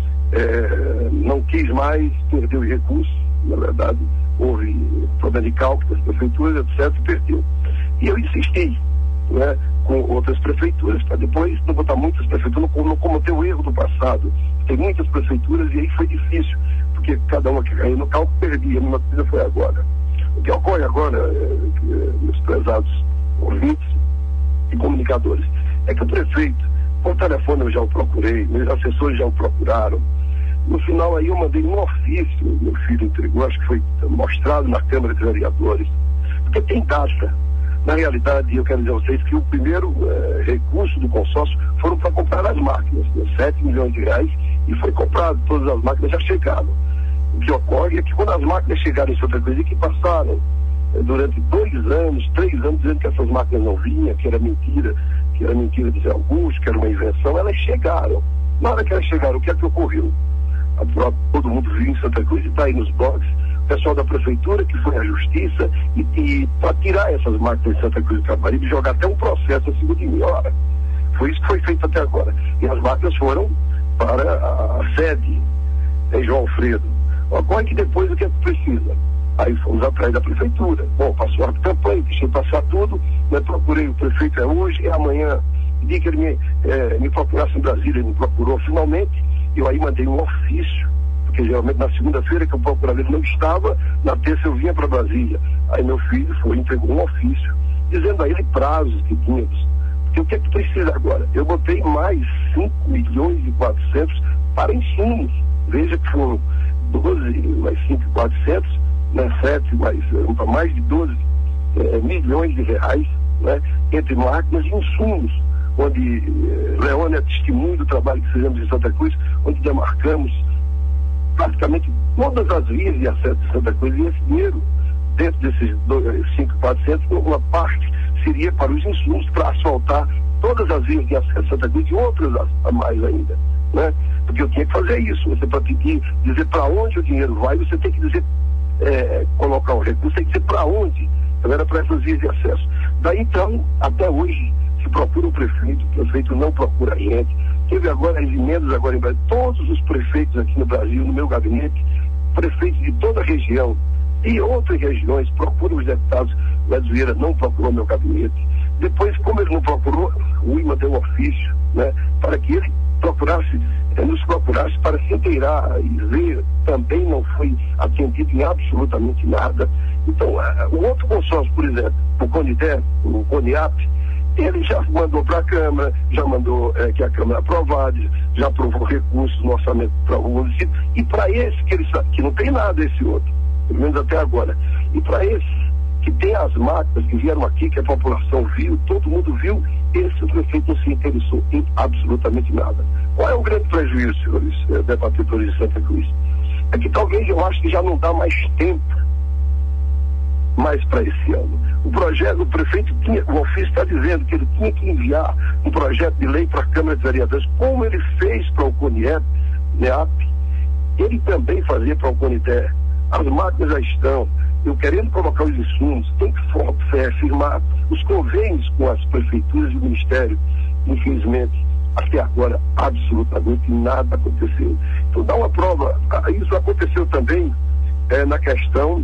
eh, não quis mais, perdeu os recursos, na verdade, houve problema de cálculo das prefeituras, etcétera, e perdeu. E eu insisti, né, com outras prefeituras, para depois não botar muitas prefeituras, não, não cometer o erro do passado. Tem muitas prefeituras e aí foi difícil, porque cada uma que caiu no cálculo perdia, a mesma coisa foi agora. O que ocorre agora, é, meus prezados ouvintes e comunicadores, é que o prefeito, por telefone eu já o procurei, meus assessores já o procuraram. No final aí eu mandei um ofício, meu filho entregou, acho que foi mostrado na Câmara de Vereadores, porque tem taxa. Na realidade, eu quero dizer a vocês que o primeiro eh, recurso do consórcio foram para comprar as máquinas, né, sete milhões de reais, e foi comprado, todas as máquinas já chegaram. O que ocorre é que quando as máquinas chegaram em Santa Cruz, e que passaram eh, durante dois anos, três anos, dizendo que essas máquinas não vinham, que era mentira, que era mentira de Zé Augusto, que era uma invenção, elas chegaram. Na hora que elas chegaram, o que é que ocorreu? A, todo mundo viu em Santa Cruz e está aí nos blogs, o pessoal da prefeitura, que foi à justiça, e, e para tirar essas máquinas de Santa Cruz do Capibaribe e jogar até um processo acima de mim. Ora, foi isso que foi feito até agora. E as máquinas foram para a, a sede em João Alfredo. Ocorre que depois o que é que precisa? Aí fomos atrás da prefeitura. Bom, passou a campanha, deixei passar tudo, né, procurei o prefeito é hoje, é amanhã. Pedi que ele me, eh, me procurasse em Brasília, ele me procurou finalmente. Eu aí mandei um ofício, porque geralmente na segunda-feira que eu procurava ele não estava, na terça eu vinha para Brasília. Aí meu filho foi, entregou um ofício, dizendo a ele prazos que tínhamos. Porque o que é que precisa agora? Eu botei mais cinco milhões e quatrocentos para insumos. Veja que foram doze mais cinco e quatrocentos, né, sete mais, para mais de doze eh, milhões de reais, né, entre máquinas e insumos, onde eh, Leone é testemunho do trabalho que fizemos em Santa Cruz, onde demarcamos praticamente todas as vias de acesso de Santa Cruz, e esse dinheiro, dentro desses cinco mil e quatrocentos, uma parte seria para os insumos, para asfaltar todas as vias de acesso a Santa Cruz e outras a, a mais ainda, né? Porque eu tinha que fazer isso. Você, para pedir, dizer para onde o dinheiro vai, você tem que dizer, é, colocar o recurso, tem que dizer para onde. Então era para essas vias de acesso. Daí então, até hoje, se procura o prefeito, o prefeito não procura a gente. Teve agora as emendas agora em Brasília, todos os prefeitos aqui no Brasil, no meu gabinete, prefeitos de toda a região e outras regiões procuram os deputados. O Edson Vieira não procurou meu gabinete. Depois, como ele não procurou, o I M A deu um ofício, né, para que ele procurasse, eh, nos procurasse para se inteirar e ver, também não foi atendido em absolutamente nada. Então, uh, o outro consórcio, por exemplo, o CONIDE, o CONIAP, ele já mandou para a Câmara, já mandou eh, que a Câmara aprovade, já aprovou recursos no orçamento para o município, e para esse que ele sabe que não tem nada esse outro, pelo menos até agora, e para esse que tem as máquinas que vieram aqui, que a população viu, todo mundo viu, esse prefeito não se interessou em absolutamente nada. Qual é o grande prejuízo, senhores eh, debatedores de Santa Cruz? É que talvez eu acho que já não dá mais tempo mais para esse ano. O projeto, o prefeito tinha, o ofício está dizendo que ele tinha que enviar um projeto de lei para a Câmara de Vereadores, como ele fez para o CONIEP, NEAP, ele também fazia para o CONIDER. As máquinas já estão, eu querendo colocar os insumos, tem que for, é, firmar os convênios com as prefeituras e o Ministério. Infelizmente, até agora, absolutamente nada aconteceu. Então, dá uma prova. Isso aconteceu também é, na questão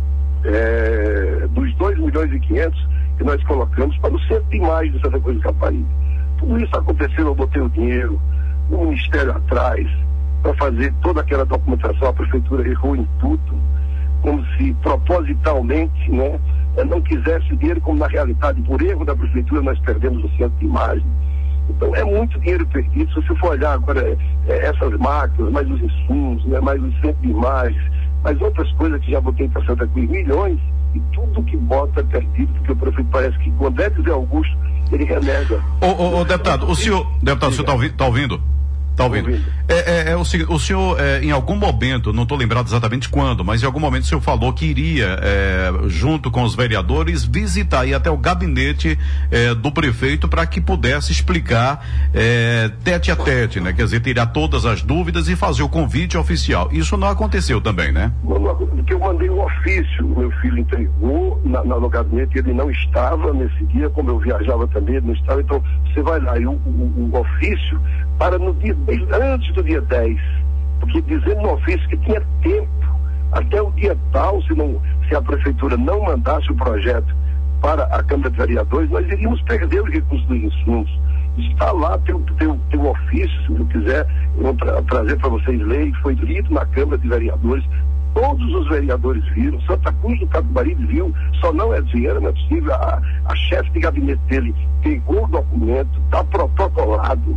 é, dos dois milhões e quinhentos que nós colocamos para o centro de imagem de Santa Cruz do Caparibe. Tudo isso aconteceu, eu botei o dinheiro, o Ministério atrás, para fazer toda aquela documentação. A Prefeitura errou em tudo, como se propositalmente, né, não quisesse dinheiro, como na realidade, por erro da Prefeitura, nós perdemos o centro de imagem. Então é muito dinheiro perdido. Se você for olhar agora é, essas máquinas, mais os insumos, né, mais o centro de imagens, mais outras coisas que já botei para Santa Cruz, milhões, e tudo que bota é perdido, porque o prefeito parece que quando é José Augusto, ele renega. Ô, ô, ô deputado, o senhor, deputado, o senhor está ouvi, tá ouvindo? Tá ouvindo? É, é, é o seguinte, o senhor, é, em algum momento, não estou lembrado exatamente quando, mas em algum momento o senhor falou que iria, é, junto com os vereadores, visitar e até o gabinete é, do prefeito para que pudesse explicar é, tete a tete, né? Quer dizer, tirar todas as dúvidas e fazer o convite oficial. Isso não aconteceu também, né? Porque eu mandei um ofício, o meu filho entregou na, na, no gabinete, ele não estava nesse dia, como eu viajava também, ele não estava, então você vai lá, e o, o, o ofício para no dia, antes do dia dez, porque dizendo no ofício que tinha tempo, até o dia tal, se, não, se a Prefeitura não mandasse o projeto para a Câmara de Vereadores, nós iríamos perder os recursos dos insumos. Está lá, tem o ofício, se eu quiser, eu vou tra trazer para vocês lerem, foi lido na Câmara de Vereadores, todos os vereadores viram, Santa Cruz do Capibaribe viu, só não é dinheiro, não é possível, a, a chefe de gabinete dele pegou o documento, está protocolado,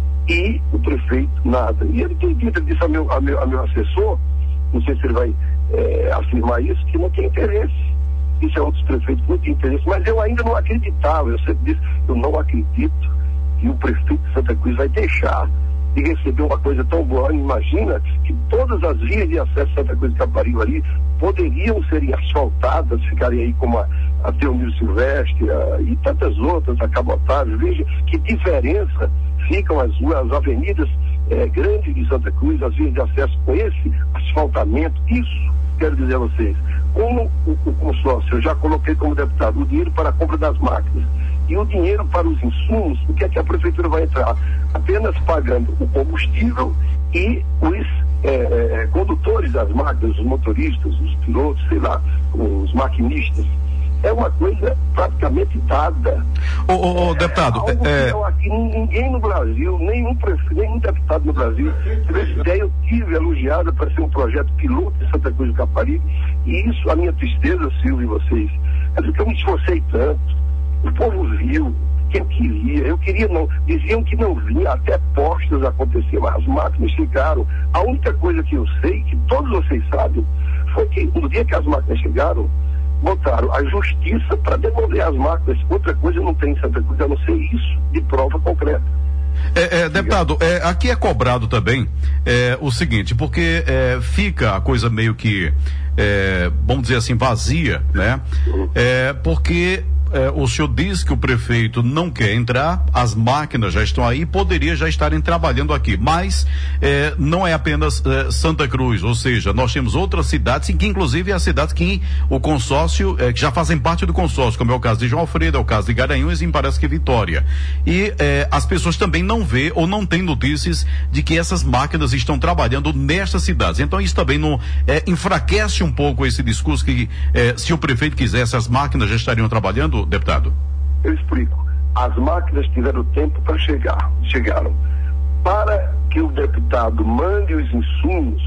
e o prefeito nada. E ele tem dito, ele disse a meu, a meu, a meu assessor, não sei se ele vai é, afirmar isso, que não tem interesse. Isso é outros prefeitos que não tem interesse, mas eu ainda não acreditava, eu sempre disse, eu não acredito que o prefeito de Santa Cruz vai deixar de receber uma coisa tão boa. Imagina que todas as vias de acesso a Santa Cruz de Caparibe ali poderiam serem asfaltadas, ficarem aí como a, a Teomiro Silvestre a, e tantas outras, a Cabotável. Veja que diferença ficam as, as avenidas eh, grandes de Santa Cruz, as vias de acesso com esse asfaltamento. Isso, quero dizer a vocês, como o, o consórcio, eu já coloquei como deputado, o dinheiro para a compra das máquinas e o dinheiro para os insumos, o que é que a Prefeitura vai entrar? Apenas pagando o combustível e os eh, condutores das máquinas, os motoristas, os pilotos, sei lá, os maquinistas. É uma coisa praticamente dada. Ô, ô, ô deputado, é, é... não, aqui, ninguém no Brasil, nenhum prefeito, nenhum deputado no Brasil teve essa ideia. Eu tive elogiada para ser um projeto piloto em Santa Cruz do Caparibe, e isso, a minha tristeza, Silvio, e vocês, é porque eu me esforcei tanto, o povo viu que eu queria, eu queria não, diziam que não vinha, até postas aconteciam, mas as máquinas chegaram. A única coisa que eu sei, que todos vocês sabem, foi que no dia que as máquinas chegaram, botaram a justiça para demoler as máquinas. Outra coisa não tem em Santa Cruz, a não ser isso de prova concreta. É, é, deputado, é, aqui é cobrado também é, o seguinte, porque é, fica a coisa meio que, é, vamos dizer assim, vazia, né? É, porque É, o senhor diz que o prefeito não quer entrar, as máquinas já estão aí, poderia já estarem trabalhando aqui, mas é, não é apenas é, Santa Cruz, ou seja, nós temos outras cidades, que inclusive é a cidade que o consórcio, é, que já fazem parte do consórcio, como é o caso de João Alfredo, é o caso de Garanhuns e me parece que Vitória. E é, as pessoas também não vê ou não têm notícias de que essas máquinas estão trabalhando nestas cidades. Então isso também não é, enfraquece um pouco esse discurso que é, se o prefeito quisesse, as máquinas já estariam trabalhando, deputado? Eu explico. As máquinas tiveram tempo para chegar, chegaram. Para que o deputado mande os insumos,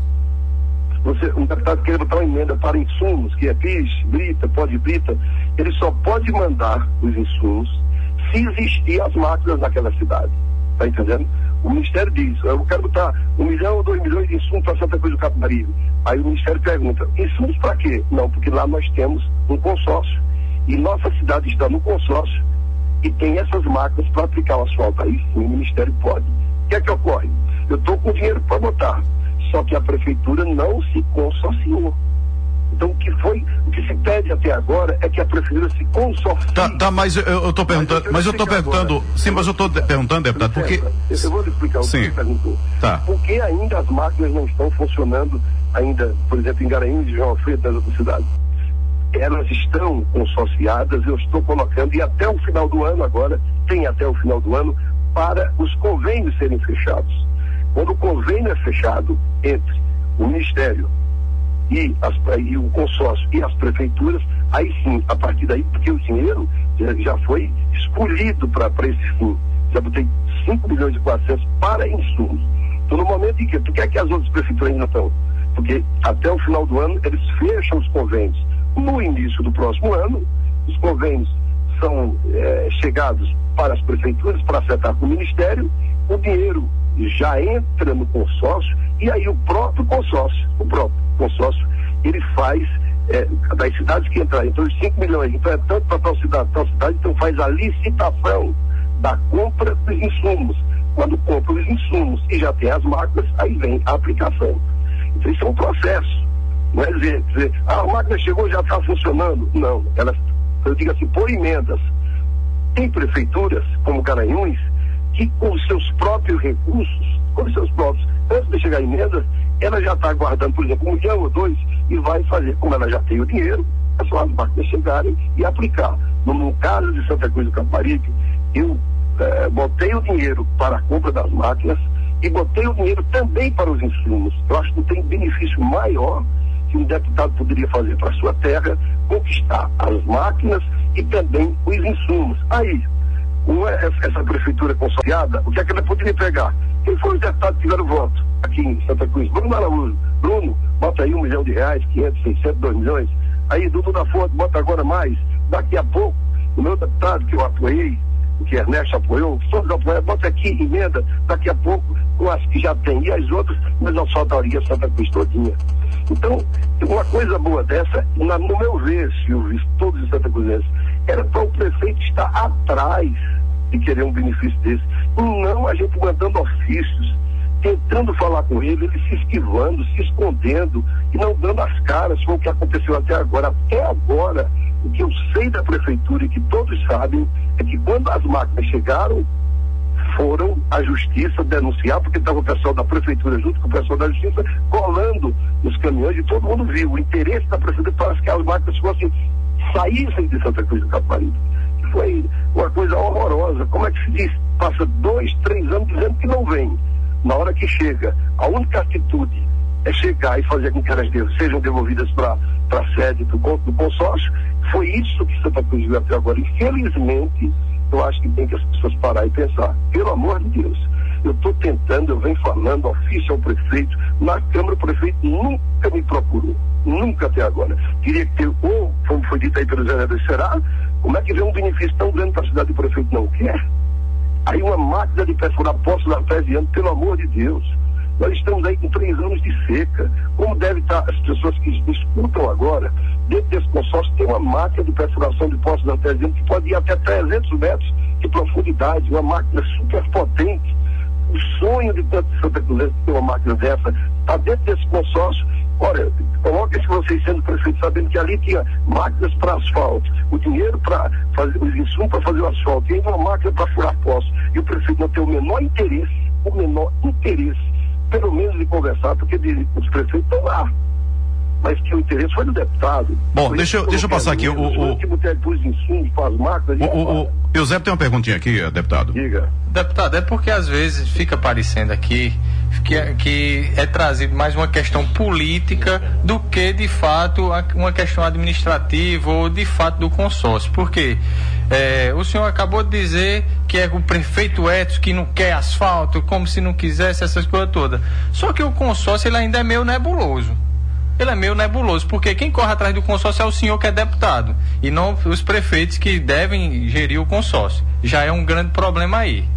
você, um deputado queira botar uma emenda para insumos, que é piche, brita, pó de brita, ele só pode mandar os insumos se existir as máquinas naquela cidade. Tá entendendo? O Ministério diz, eu quero botar um milhão ou dois milhões de insumos para Santa Cruz do Capibaribe. Aí o Ministério pergunta, insumos para quê? Não, porque lá nós temos um consórcio. E nossa cidade está no consórcio e tem essas máquinas para aplicar o asfalto. Aí sim, o Ministério pode. O que é que ocorre? Eu estou com dinheiro para botar, só que a Prefeitura não se consorciou. Então, o que foi, o que se pede até agora é que a Prefeitura se consorcie. Tá, tá, mas eu estou perguntando, mas eu estou perguntando, agora, sim, mas eu estou perguntando, deputado, porque... Eu vou lhe explicar o que você perguntou. Tá. Por que ainda as máquinas não estão funcionando ainda, por exemplo, em Garanhuns e João Alfredo, nas outras cidades? Elas estão consorciadas, eu estou colocando, e até o final do ano agora, tem até o final do ano, para os convênios serem fechados. Quando o convênio é fechado entre o Ministério e, as, e o consórcio e as prefeituras, aí sim, a partir daí, porque o dinheiro já, já foi escolhido para esse fim. Já botei cinco milhões e quatrocentos para insumos. Então, no momento em que, por que é que as outras prefeituras ainda estão? Porque até o final do ano eles fecham os convênios. No início do próximo ano, os convênios são é, chegados para as prefeituras para acertar com o Ministério, o dinheiro já entra no consórcio e aí o próprio consórcio, o próprio consórcio, ele faz é, das cidades que entrarem, então os cinco milhões, então é tanto para tal cidade, tal cidade, então faz a licitação da compra dos insumos. Quando compra os insumos e já tem as máquinas, aí vem a aplicação. Então isso é um processo. Não é dizer, dizer ah, a máquina chegou, já está funcionando. Não, elas, eu digo assim, por emendas. Tem prefeituras, como Garanhuns, que com os seus próprios recursos, com os seus próprios, antes de chegar a emendas, ela já está aguardando, por exemplo, um milhão ou dois, e vai fazer, como ela já tem o dinheiro, é só as máquinas chegarem e aplicar. No, no caso de Santa Cruz do Capibaribe, eu eh, botei o dinheiro para a compra das máquinas e botei o dinheiro também para os insumos. Eu acho que não tem benefício maior que um deputado poderia fazer para a sua terra, conquistar as máquinas e também os insumos. Aí, com essa prefeitura consorciada, o que é que ela poderia pegar? Quem foi os deputados que tiveram voto aqui em Santa Cruz? Bruno Araújo. Bruno, bota aí um milhão de reais, quinhentos, seiscentos, dois milhões. Aí, Dudu da Fonte, bota agora mais. Daqui a pouco, o meu deputado que eu apoiei, o que Ernesto apoiou, todos apoiaram, bota aqui, emenda, daqui a pouco, com as que já tem, e as outras, mas não faltaria Santa Cruz todinha. Então, uma coisa boa dessa, na, no meu ver, Silvio, todos os Santa Cruzenses, era para o prefeito estar atrás de querer um benefício desse, e não a gente mandando ofícios, tentando falar com ele, ele se esquivando, se escondendo e não dando as caras. Foi o que aconteceu até agora. Até agora, o que eu sei da prefeitura e que todos sabem é que quando as máquinas chegaram, foram à justiça denunciar, porque estava o pessoal da prefeitura junto com o pessoal da justiça colando nos caminhões, e todo mundo viu o interesse da prefeitura para que as máquinas fossem, saíssem de Santa Cruz do Capibaribe. Foi uma coisa horrorosa. Como é que se diz? Passa dois, três anos dizendo que não vem. Na hora que chega, a única atitude é chegar e fazer com que elas sejam devolvidas para a sede do, do consórcio. Foi isso que Santa Cruz viu até agora. Infelizmente, eu acho que tem que as pessoas parar e pensar, pelo amor de Deus, eu estou tentando, eu venho falando, ofício ao prefeito, na Câmara o prefeito nunca me procurou, nunca até agora. Queria que ter, ou, como foi dito aí pelos vereadores, será? Como é que vem um benefício tão grande para a cidade e o prefeito não quer? Aí uma máquina de perfurar poços artesianos, pelo amor de Deus. Nós estamos aí com três anos de seca. Como deve estar as pessoas que escutam agora, dentro desse consórcio tem uma máquina de perfuração de poços artesianos que pode ir até trezentos metros de profundidade, uma máquina super potente. O sonho de tanto de Santa Cruz ter uma máquina dessa está dentro desse consórcio. Olha, coloquem-se vocês sendo prefeitos sabendo que ali tinha máquinas para asfalto, o dinheiro para fazer os insumos para fazer o asfalto, e ainda uma máquina para furar poços. E o prefeito não tem o menor interesse, o menor interesse, pelo menos de conversar, porque de, os prefeitos estão lá. Mas que o interesse foi do deputado. Bom, deixa eu, deixa eu passar aqui. O, o, o, que botei os insumos para as máquinas. O, o, o Eusébio tem uma perguntinha aqui, deputado. Diga. Deputado, é porque às vezes fica parecendo aqui que é, que é trazido mais uma questão política do que de fato uma questão administrativa ou de fato do consórcio. Por quê? É, o senhor acabou de dizer que é o prefeito Edson que não quer asfalto, como se não quisesse essas coisas todas. Só que o consórcio ele ainda é meio nebuloso. Ele é meio nebuloso, porque quem corre atrás do consórcio é o senhor que é deputado, e não os prefeitos que devem gerir o consórcio. Já é um grande problema aí.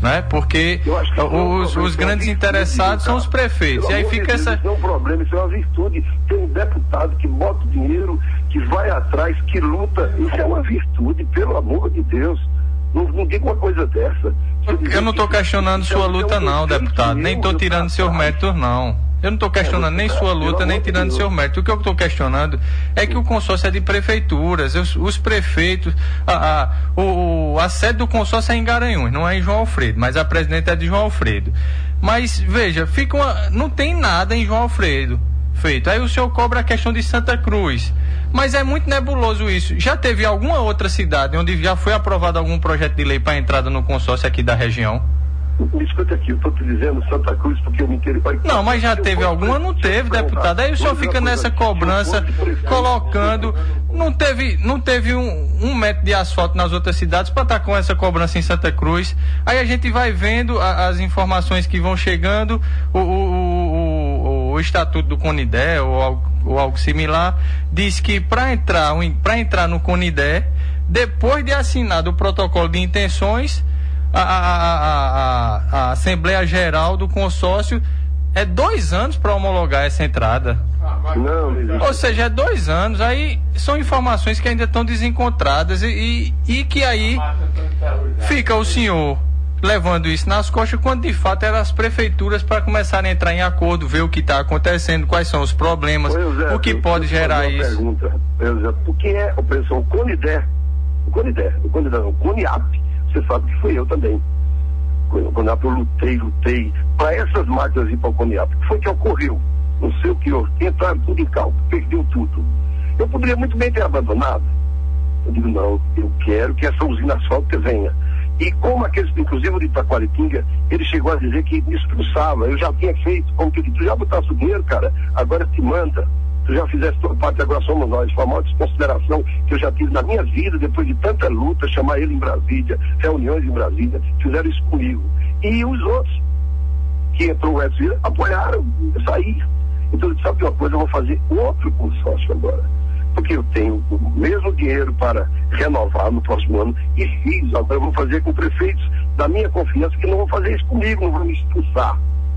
né? Porque os, os grandes interessados são os prefeitos. E aí fica essa. Isso é um problema, isso é uma virtude. Tem um deputado que bota o dinheiro, que vai atrás, que luta. Isso é uma virtude, pelo amor de Deus. Não, não diga uma coisa dessa. Eu não estou questionando sua luta, não, deputado. Nem estou tirando seus méritos, não. Eu não estou questionando nem sua luta, nem tirando seu mérito. O que eu estou questionando é que o consórcio é de prefeituras, os, os prefeitos, a, a, o, a sede do consórcio é em Garanhuns, não é em João Alfredo, mas a presidente é de João Alfredo. Mas, veja, fica uma, não tem nada em João Alfredo feito. Aí o senhor cobra a questão de Santa Cruz. Mas é muito nebuloso isso. Já teve alguma outra cidade onde já foi aprovado algum projeto de lei para entrada no consórcio aqui da região? Me escuta aqui, eu estou te dizendo Santa Cruz porque eu me quero. Não, mas já teve alguma? Não teve, deputado. Aí o senhor fica nessa cobrança, colocando. Não teve, não teve um, um metro de asfalto nas outras cidades para estar com essa cobrança em Santa Cruz. Aí a gente vai vendo a, as informações que vão chegando, o, o, o, o, o estatuto do CONIDE ou algo, ou algo similar, diz que para entrar, para entrar no CONIDE, depois de assinado o protocolo de intenções, A, a, a, a, a Assembleia Geral do consórcio é dois anos para homologar essa entrada. Não, Ou seja, é dois anos. Aí são informações que ainda estão desencontradas e, e, e que aí fica o senhor levando isso nas costas, quando de fato eram as prefeituras para começarem a entrar em acordo, ver o que está acontecendo, quais são os problemas, Zé, o que pode gerar isso. Pergunta, Zé, o que é a pessoa, o CONIDE, o CONIDE, o CONIDE, o CONIAP, você sabe que fui eu também. Quando eu lutei, lutei para essas máquinas ir para o CONIAP. O que foi que ocorreu? Não sei o que houve. Entraram tudo em cálculo, perdeu tudo. Eu poderia muito bem ter abandonado. Eu digo, não, eu quero que essa usina asfáltica venha. E como aqueles, inclusive o de Itaquaritinga, ele chegou a dizer que me expulsava. Eu já tinha feito, como que eu disse, tu já botasse o dinheiro, cara, agora te manda. Tu já fizeste tua parte, agora somos nós. Foi a maior desconsideração que eu já tive na minha vida, depois de tanta luta, chamar ele em Brasília, reuniões em Brasília, fizeram isso comigo. E os outros, que entrou o Edson, apoiaram, eu saí. Então, eu disse, sabe uma coisa, eu vou fazer outro consórcio agora. Porque eu tenho o mesmo dinheiro para renovar no próximo ano e fiz, agora eu vou fazer com prefeitos da minha confiança, que não vão fazer isso comigo, não vão me expulsar.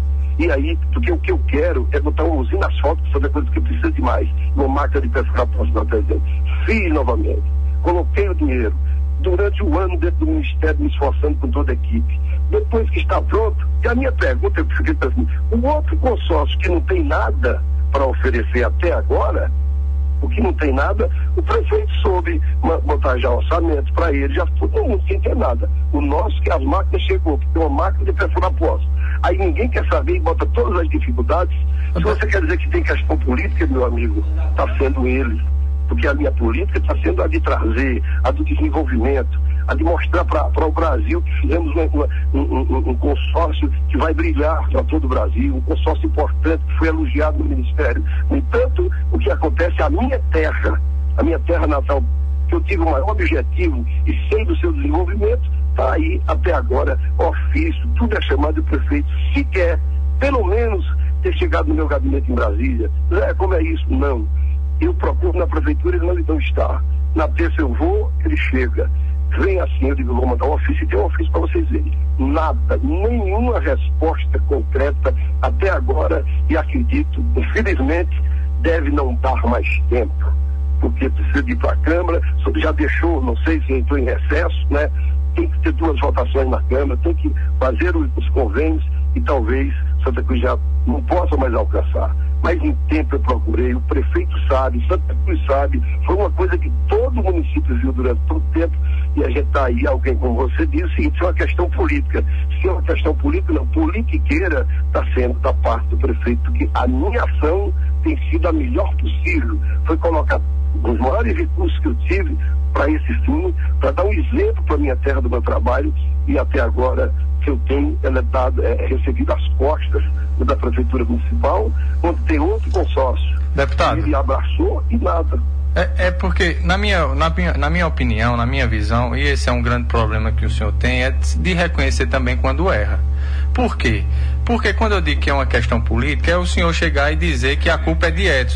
E aí, porque o que eu quero é botar uma usina asfáltica, saber coisa que precisa de mais, uma máquina de pescar próxima trezentos. Fiz novamente, coloquei o dinheiro, durante o ano dentro do Ministério, me esforçando com toda a equipe. Depois que está pronto, e a minha pergunta, eu fiquei pensando, o outro consórcio que não tem nada para oferecer até agora, o que não tem nada, o prefeito soube botar já orçamento para ele, já todo mundo sem ter nada. O nosso, que as máquinas chegou, porque tem uma máquina de perfurar poço. Aí ninguém quer saber e bota todas as dificuldades. Se você quer dizer que tem questão política, meu amigo, está sendo ele. Porque a minha política está sendo a de trazer, a do desenvolvimento, a de mostrar para o Brasil que fizemos uma, um, um, um consórcio que vai brilhar para todo o Brasil, um consórcio importante que foi elogiado no Ministério. No entanto, o que acontece, a minha terra, a minha terra natal, que eu tive o maior objetivo e sei do seu desenvolvimento, está aí até agora, ofício, tudo é chamado de prefeito, se quer, pelo menos, ter chegado no meu gabinete em Brasília. Zé, como é isso? Não. Eu procuro na prefeitura, ele não, não está. Na terça eu vou, ele chega. Vem assim, eu digo, vou mandar um ofício, e tem um ofício para vocês verem. Nada, nenhuma resposta concreta até agora, e acredito, infelizmente, deve não dar mais tempo, porque precisa de ir para a Câmara, já deixou, não sei se entrou em recesso, né? Tem que ter duas votações na Câmara, tem que fazer os, os convênios e talvez Santa Cruz já não possa mais alcançar. Mas em tempo eu procurei, o prefeito sabe, Santa Cruz sabe, foi uma coisa que todo o município viu durante todo o tempo, e a gente está aí, alguém como você disse, isso é uma questão política. Se é uma questão política, não, politiqueira está sendo da parte do prefeito, porque a minha ação tem sido a melhor possível, foi colocar os maiores recursos que eu tive para esse fim, para dar um exemplo para a minha terra do meu trabalho, e até agora que eu tenho, ela é, dado, é recebida às costas da Prefeitura Municipal, onde tem outro consórcio. Deputado, ele abraçou e nada. É, é porque, na minha, na, minha, na minha opinião, na minha visão, e esse é um grande problema que o senhor tem, é de reconhecer também quando erra. Por quê? Porque quando eu digo que é uma questão política, é o senhor chegar e dizer que a culpa é de Edson.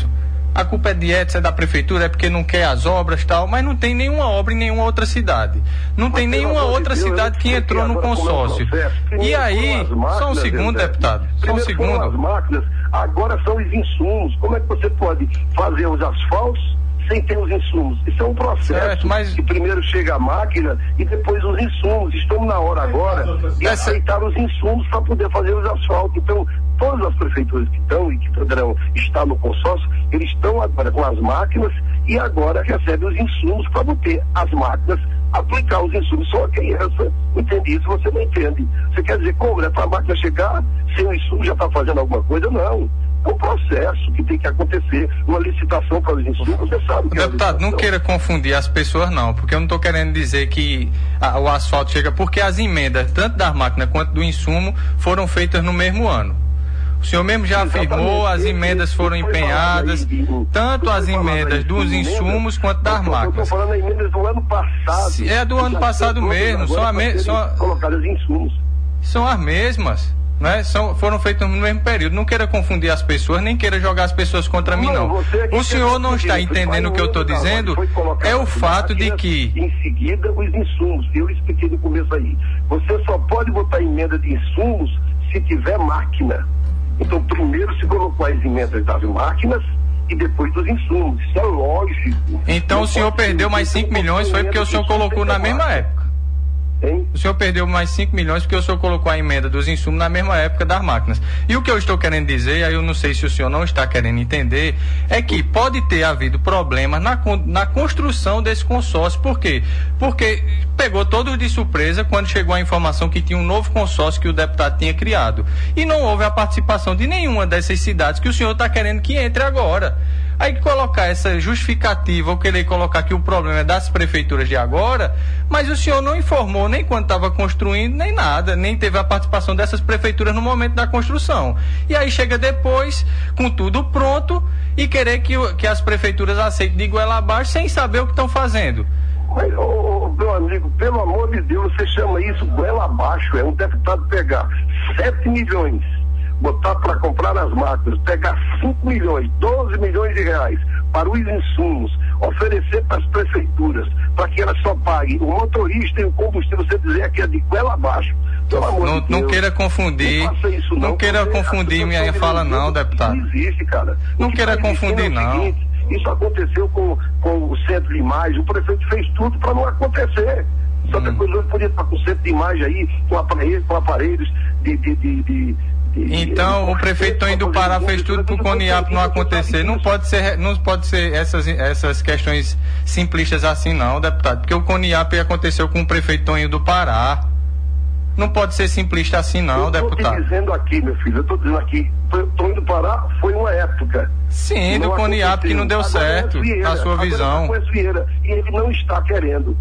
A culpa é de Edson, é da prefeitura, é porque não quer as obras e tal, mas não tem nenhuma obra em nenhuma outra cidade. Não tem nenhuma outra cidade que entrou no consórcio. E aí, só um segundo, deputado, só um segundo. As máquinas, agora são os insumos. Como é que você pode fazer os asfaltos sem ter os insumos? Isso é um processo, certo, mas... que primeiro chega a máquina e depois os insumos. Estamos na hora agora de Essa... aceitar os insumos para poder fazer os asfaltos. Então, todas as prefeituras que estão e que poderão estar no consórcio, eles estão agora com as máquinas e agora recebem os insumos para botar as máquinas, aplicar os insumos. Só a criança entende isso, você não entende. Você quer dizer, como é para a máquina chegar sem o insumo já está fazendo alguma coisa? Não. É um processo que tem que acontecer, uma licitação para os insumos, você sabe que é Deputado, não queira confundir as pessoas não, porque eu não estou querendo dizer que a, o asfalto chega, porque as emendas, tanto da máquina quanto do insumo, foram feitas no mesmo ano. O senhor mesmo já Exatamente. afirmou, as emendas foram empenhadas, tanto as emendas dos insumos quanto das máquinas. Eu estou falando das emendas do ano passado. É do ano passado mesmo, são, a me, são, colocadas em insumos. São as mesmas. Né? São, foram feitos no mesmo período. Não queira confundir as pessoas, nem queira jogar as pessoas contra não, mim, não. O senhor não está entendendo o que eu estou dizendo, é o fato de que... Em seguida, os insumos. Eu expliquei no começo aí. Você só pode botar emenda de insumos se tiver máquina. Então, primeiro se colocou as emendas das máquinas e depois dos insumos. Isso é lógico. Então, o senhor perdeu mais cinco milhões, foi porque o senhor colocou na mesma época. Hein? O senhor perdeu mais cinco milhões porque o senhor colocou a emenda dos insumos na mesma época das máquinas. E o que eu estou querendo dizer, aí eu não sei se o senhor não está querendo entender, é que pode ter havido problemas na, na construção desse consórcio. Por quê? Porque pegou todos de surpresa quando chegou a informação que tinha um novo consórcio que o deputado tinha criado. E não houve a participação de nenhuma dessas cidades que o senhor está querendo que entre agora. Aí colocar essa justificativa, ou querer colocar que o problema é das prefeituras de agora, mas o senhor não informou nem quando estava construindo, nem nada, nem teve a participação dessas prefeituras no momento da construção. E aí chega depois, com tudo pronto, e querer que, que as prefeituras aceitem de goela abaixo sem saber o que estão fazendo. Mas, ô, ô, meu amigo, pelo amor de Deus, você chama isso goela abaixo. É um deputado pegar sete milhões, botar para comprar as máquinas, pegar cinco milhões, doze milhões de reais para os insumos, oferecer para as prefeituras, para que elas só paguem o motorista e o combustível, você dizer que é de goela abaixo. Pelo amor não, de Deus, não queira confundir, não, isso, não, não queira confundir minha fala não, deputado. Não existe, cara. Não queira confundir é não. Seguinte, isso aconteceu com, com o centro de imagem, o prefeito fez tudo para não acontecer. Só que a coisa podia estar com o centro de imagem aí, com aparelhos, com aparelhos de, de, de, de Então, o prefeito indo Pará fez tudo para o CONIAP não acontecer. Não pode ser, não pode ser essas, essas questões simplistas assim, não, deputado. Porque o CONIAP aconteceu com o prefeito Toninho do Pará. Não pode ser simplista assim, não, deputado. Eu estou dizendo aqui, meu filho, eu estou dizendo aqui, Toninho do Pará foi uma época. Sim, do CONIAP que não deu agora certo, é Vieira, na sua visão. Agora é Vieira, e ele não está querendo.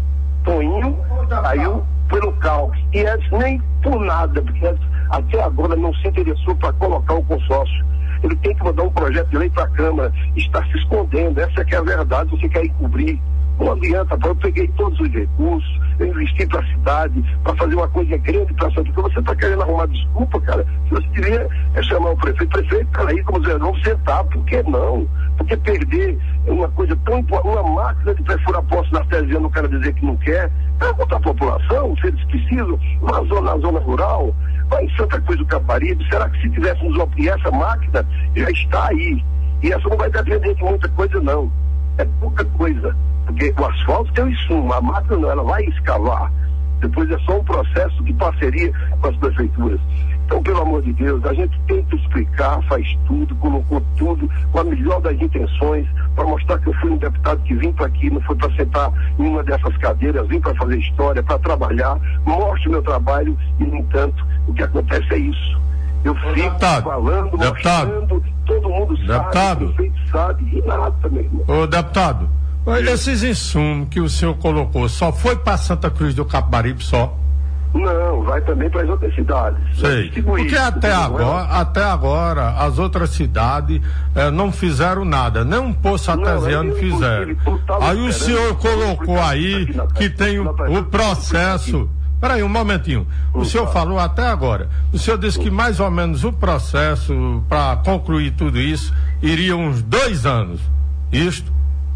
Toninho saiu pelo caos. E antes nem por nada, porque antes, até agora não se interessou para colocar o consórcio. Ele tem que mandar um projeto de lei para a Câmara, está se escondendo, essa que é a verdade, você quer encobrir. Não adianta, eu peguei todos os recursos, eu investi para a cidade, para fazer uma coisa grande para a cidade, porque você está querendo arrumar desculpa, cara. Você devia é chamar o prefeito, prefeito, peraí, como dizer, vamos sentar, por que não? Porque perder uma coisa tão importante, uma máquina de perfurar poços artesianos, o cara dizer que não quer, é contra a população, se eles precisam, na zona, na zona rural, vai em Santa Cruz do Caparibe, será que se tivéssemos uma, e essa máquina já está aí, e essa não vai depender de muita coisa não, é pouca coisa, porque o asfalto tem o insumo, a máquina não, ela vai escavar, depois é só um processo de parceria com as prefeituras. Então, pelo amor de Deus, a gente tenta explicar, faz tudo, colocou tudo com a melhor das intenções, para mostrar que eu fui um deputado que vim para aqui, não foi para sentar em uma dessas cadeiras, vim para fazer história, para trabalhar, mostro o meu trabalho e, no entanto, o que acontece é isso. Eu fico deputado, falando, deputado, mostrando, todo mundo deputado, sabe, o prefeito sabe, e nada, meu irmão. Ô, deputado, esses insumos que o senhor colocou, só foi para Santa Cruz do Capibaribe só? Não, vai também para as outras cidades. Sei. Porque até agora, até agora, as outras cidades eh, não fizeram nada, nem um poço artesiano fizeram. Aí o senhor colocou aí que tem o, o processo. Peraí, um momentinho. O senhor falou até agora. O senhor disse que mais ou menos o processo para concluir tudo isso iria uns dois anos. Isto.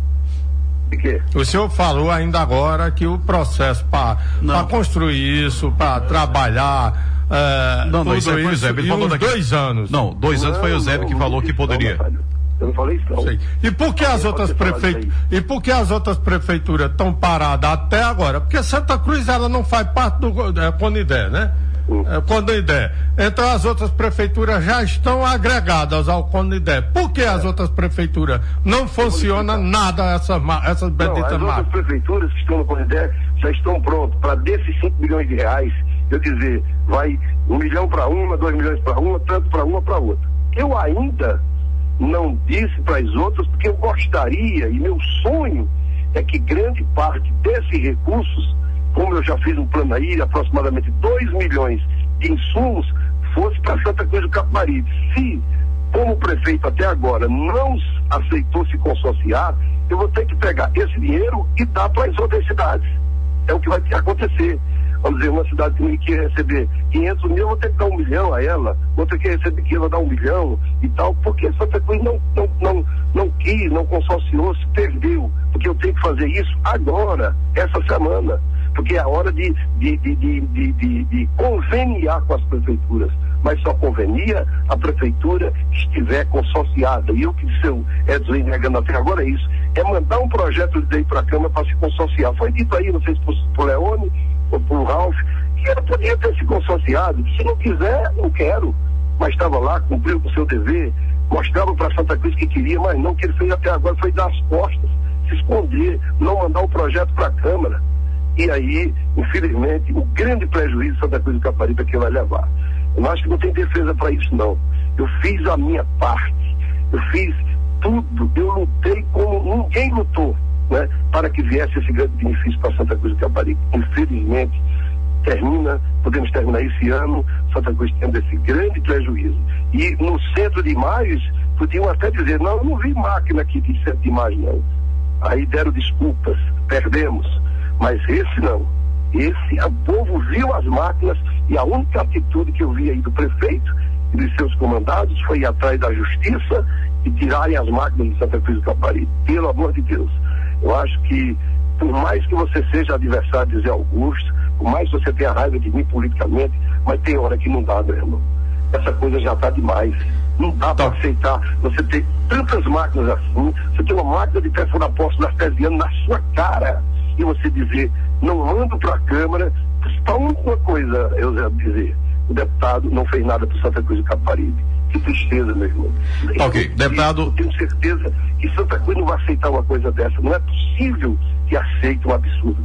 De quê? O senhor falou ainda agora que o processo para construir isso, para trabalhar. É, não, não, tudo isso é, isso, Zé, ele e falou uns daqui... dois anos. Não, dois anos não, foi o Zé que não, falou não, que poderia. Não, eu não falei isso, não. Sei. E por que as outras prefeituras e por que as outras prefeituras estão paradas até agora? Porque Santa Cruz ela não faz parte do é, Conidé, né? Hum. É, Conidé. Então as outras prefeituras já estão agregadas ao Conidé. Por que as é. outras prefeituras não funciona nada essas essas benditas marcas? As marcas? outras prefeituras que estão no Conidé já estão prontas para desses cinco milhões de reais, eu dizer, vai um milhão para uma, dois milhões para uma, tanto para uma para outra. Eu ainda não disse para as outras, porque eu gostaria, e meu sonho é que grande parte desses recursos, como eu já fiz um plano aí, aproximadamente dois milhões de insumos, fosse para Santa Cruz do Capibaribe. Se, como prefeito até agora, não aceitou se consociar, eu vou ter que pegar esse dinheiro e dar para as outras cidades. É o que vai acontecer. Vamos dizer, uma cidade que quer receber quinhentos mil, eu vou ter que dar um milhão a ela, outra que receber que ela dá um milhão e tal, porque Santa Cruz não, não, não, não quis, não consociou, se perdeu, porque eu tenho que fazer isso agora, essa semana, porque é a hora de, de, de, de, de, de, de conveniar com as prefeituras, mas só convenia a prefeitura que estiver consociada, e o que disse o Edson negando até agora é isso, é mandar um projeto de lei para a Câmara para se consociar. Foi dito aí, não sei se por Leone ou por Ralf, que ele podia ter se consociado. Se não quiser, não quero. Mas estava lá, cumpriu com o seu dever, mostrava para Santa Cruz que queria, mas não, o que ele fez até agora foi dar as costas, se esconder, não mandar o projeto para a Câmara. E aí, infelizmente, o grande prejuízo de Santa Cruz do Capibaribe é que vai levar. Eu acho que não tem defesa para isso, não. Eu fiz a minha parte. Eu fiz tudo. Eu lutei como ninguém lutou, né, para que viesse esse grande benefício para Santa Cruz do Capibaribe. Infelizmente, termina, podemos terminar esse ano, Santa Cruz tendo esse grande prejuízo. E no centro de imagens, podiam até dizer, não, eu não vi máquina aqui de centro de imagem, não. Aí deram desculpas, perdemos. Mas esse não. Esse, o povo viu as máquinas e a única atitude que eu vi aí do prefeito e dos seus comandados foi ir atrás da justiça e tirarem as máquinas de Santa Cruz do Capibaribe. Pelo amor de Deus. Eu acho que, por mais que você seja adversário de Zé Augusto, por mais que você tenha raiva de mim politicamente, mas tem hora que não dá, meu irmão. Essa coisa já está demais. Não dá para aceitar você ter tantas máquinas assim, você ter uma máquina de perfurar poços artesianos na sua cara e você dizer, não mando para a Câmara. Está uma coisa, eu já dizer, o deputado não fez nada para Santa Cruz do Capibaribe. Que tristeza, meu irmão. Tá ok, deputado. Eu tenho certeza que Santa Cruz não vai aceitar uma coisa dessa. Não é possível que aceite um absurdo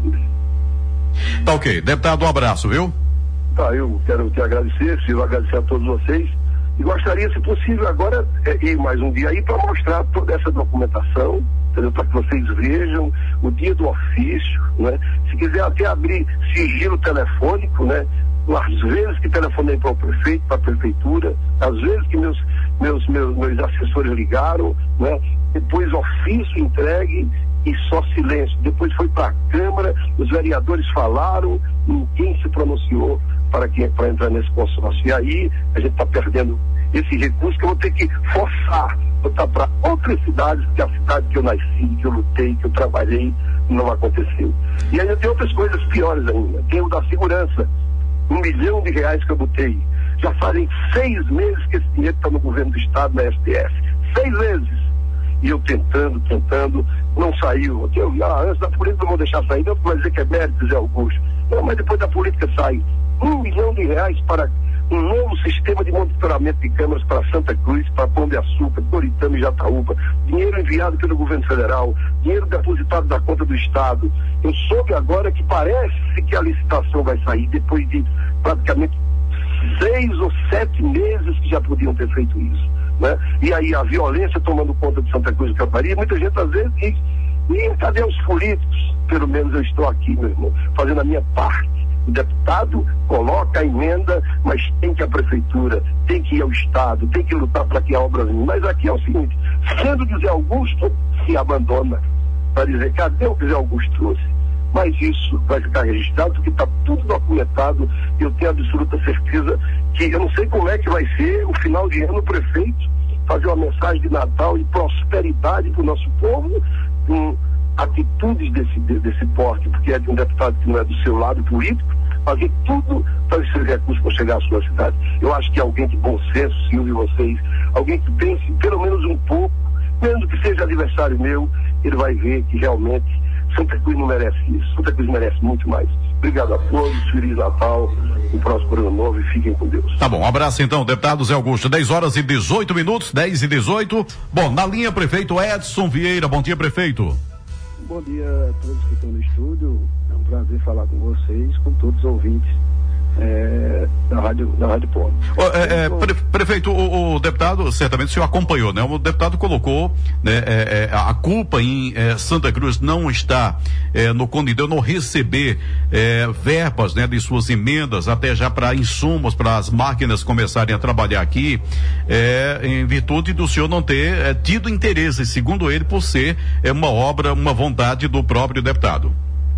desse. Tá ok, deputado, um abraço, viu? Tá, eu quero te agradecer, eu agradecer a todos vocês. E gostaria, se possível, agora é, ir mais um dia aí para mostrar toda essa documentação, para que vocês vejam o dia do ofício, né? Se quiser até abrir sigilo telefônico, né? As vezes que telefonei para o prefeito, para a prefeitura, as vezes que meus, meus, meus, meus assessores ligaram, né? Depois ofício entregue e só silêncio. Depois foi para a Câmara, os vereadores falaram, ninguém se pronunciou para, que, para entrar nesse consórcio. E aí a gente está perdendo esse recurso que eu vou ter que forçar, botar para outras cidades, que a cidade que eu nasci, que eu lutei, que eu trabalhei, não aconteceu. E ainda tem outras coisas piores ainda. Tem o da segurança. Um milhão de reais que eu botei. Já fazem seis meses que esse dinheiro está no governo do estado, na S T F. Seis meses. E eu tentando, tentando, não saiu. Eu, ah, antes da política não vou deixar sair, não vai dizer que é mérito, Zé Augusto. Não, mas depois da política sai. Um milhão de reais para um novo sistema de monitoramento de câmeras para Santa Cruz, para Pão de Açúcar, Toritama e Jataúba. Dinheiro enviado pelo governo federal, dinheiro depositado da conta do estado. Eu soube agora que parece que a licitação vai sair depois de praticamente seis ou sete meses que já podiam ter feito isso, né? E aí a violência tomando conta de Santa Cruz do Capibaribe, muita gente às vezes diz, e cadê os políticos? Pelo menos eu estou aqui, meu irmão, fazendo a minha parte. O deputado coloca a emenda, mas tem que a prefeitura, tem que ir ao estado, tem que lutar para que a obra venha. Mas aqui é o seguinte, sendo de Zé Augusto, se abandona para dizer, cadê o que Zé Augusto trouxe? Mas isso vai ficar registrado, porque está tudo documentado, e eu tenho absoluta certeza que eu não sei como é que vai ser o final de ano o prefeito fazer uma mensagem de Natal e prosperidade para o nosso povo, com atitudes desse, desse porte, porque é de um deputado que não é do seu lado político, fazer tudo para esses recursos para chegar à sua cidade. Eu acho que alguém de bom senso, se ouve vocês, alguém que pense pelo menos um pouco, mesmo que seja adversário meu, ele vai ver que realmente Santa Cruz não merece isso. Santa Cruz merece muito mais. Obrigado a todos, Feliz Natal, um próximo ano novo e fiquem com Deus. Tá bom, um abraço então, deputado Zé Augusto, dez horas e dezoito minutos, dez e dezoito. Bom, na linha, prefeito Edson Vieira. Bom dia, prefeito. Bom dia a todos que estão no estúdio. É um prazer falar com vocês, com todos os ouvintes é, da Rádio, da Rádio Polo. Oh, é, é, pre, prefeito, o, o deputado, certamente o senhor acompanhou, né? O deputado colocou, né, é, é, a culpa em é, Santa Cruz não está é, no Conideu, não receber é, verbas, né, de suas emendas, até já para insumos, para as máquinas começarem a trabalhar aqui, é, em virtude do senhor não ter é, tido interesse, segundo ele, por ser é, uma obra, uma vontade do próprio deputado.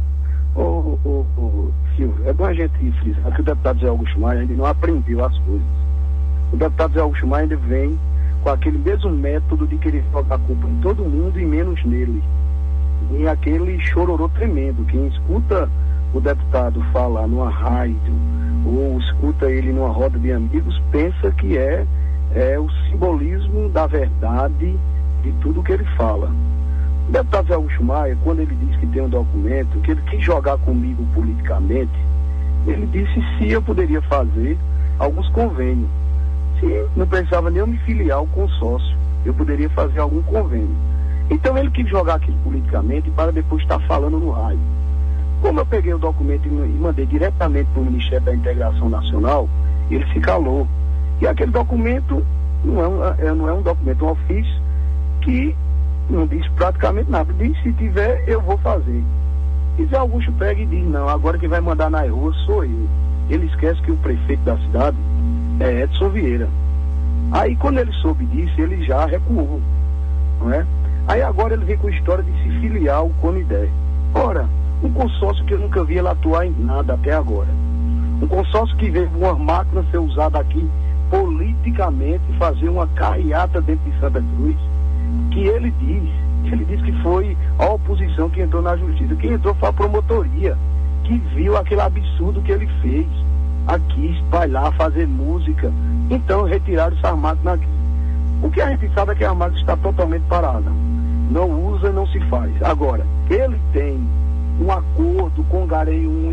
Ô, ô, ô, Silvio, é bom a gente frisar que o deputado Zé Augusto Maia ainda não aprendeu as coisas. O deputado Zé Augusto Maia ainda vem com aquele mesmo método de querer jogar a culpa em todo mundo e menos nele. E aquele chororô tremendo. Quem escuta o deputado falar numa rádio ou escuta ele numa roda de amigos, pensa que é, é o simbolismo da verdade de tudo que ele fala. O deputado Zé Augusto Maia, quando ele diz que tem um documento, que ele quis jogar comigo politicamente, ele disse se eu poderia fazer alguns convênios. Se não precisava nem eu me filiar ao consórcio, eu poderia fazer algum convênio. Então ele quis jogar aquilo politicamente para depois estar falando no raio. Como eu peguei o documento e mandei diretamente para o Ministério da Integração Nacional, ele se calou. E aquele documento não é um, não é um documento, é um ofício que não diz praticamente nada. Diz, se tiver, eu vou fazer. E Zé Augusto pega e diz, não, agora quem vai mandar na rua sou eu. Ele esquece que o prefeito da cidade é Edson Vieira. Aí quando ele soube disso, ele já recuou, não é? Aí agora ele vem com a história de se filiar ao Conidé. Ora, um consórcio que eu nunca vi ele atuar em nada até agora. Um consórcio que veio uma máquina ser usada aqui politicamente, fazer uma carreata dentro de Santa Cruz, que ele diz, ele diz que foi a oposição que entrou na justiça. Quem entrou foi a promotoria, que viu aquele absurdo que ele fez aqui, bailar, fazer música. Então retiraram essa máquina aqui. O que a gente sabe é que a máquina está totalmente parada. Não usa, não se faz. Agora, ele tem um acordo com Garanhuns,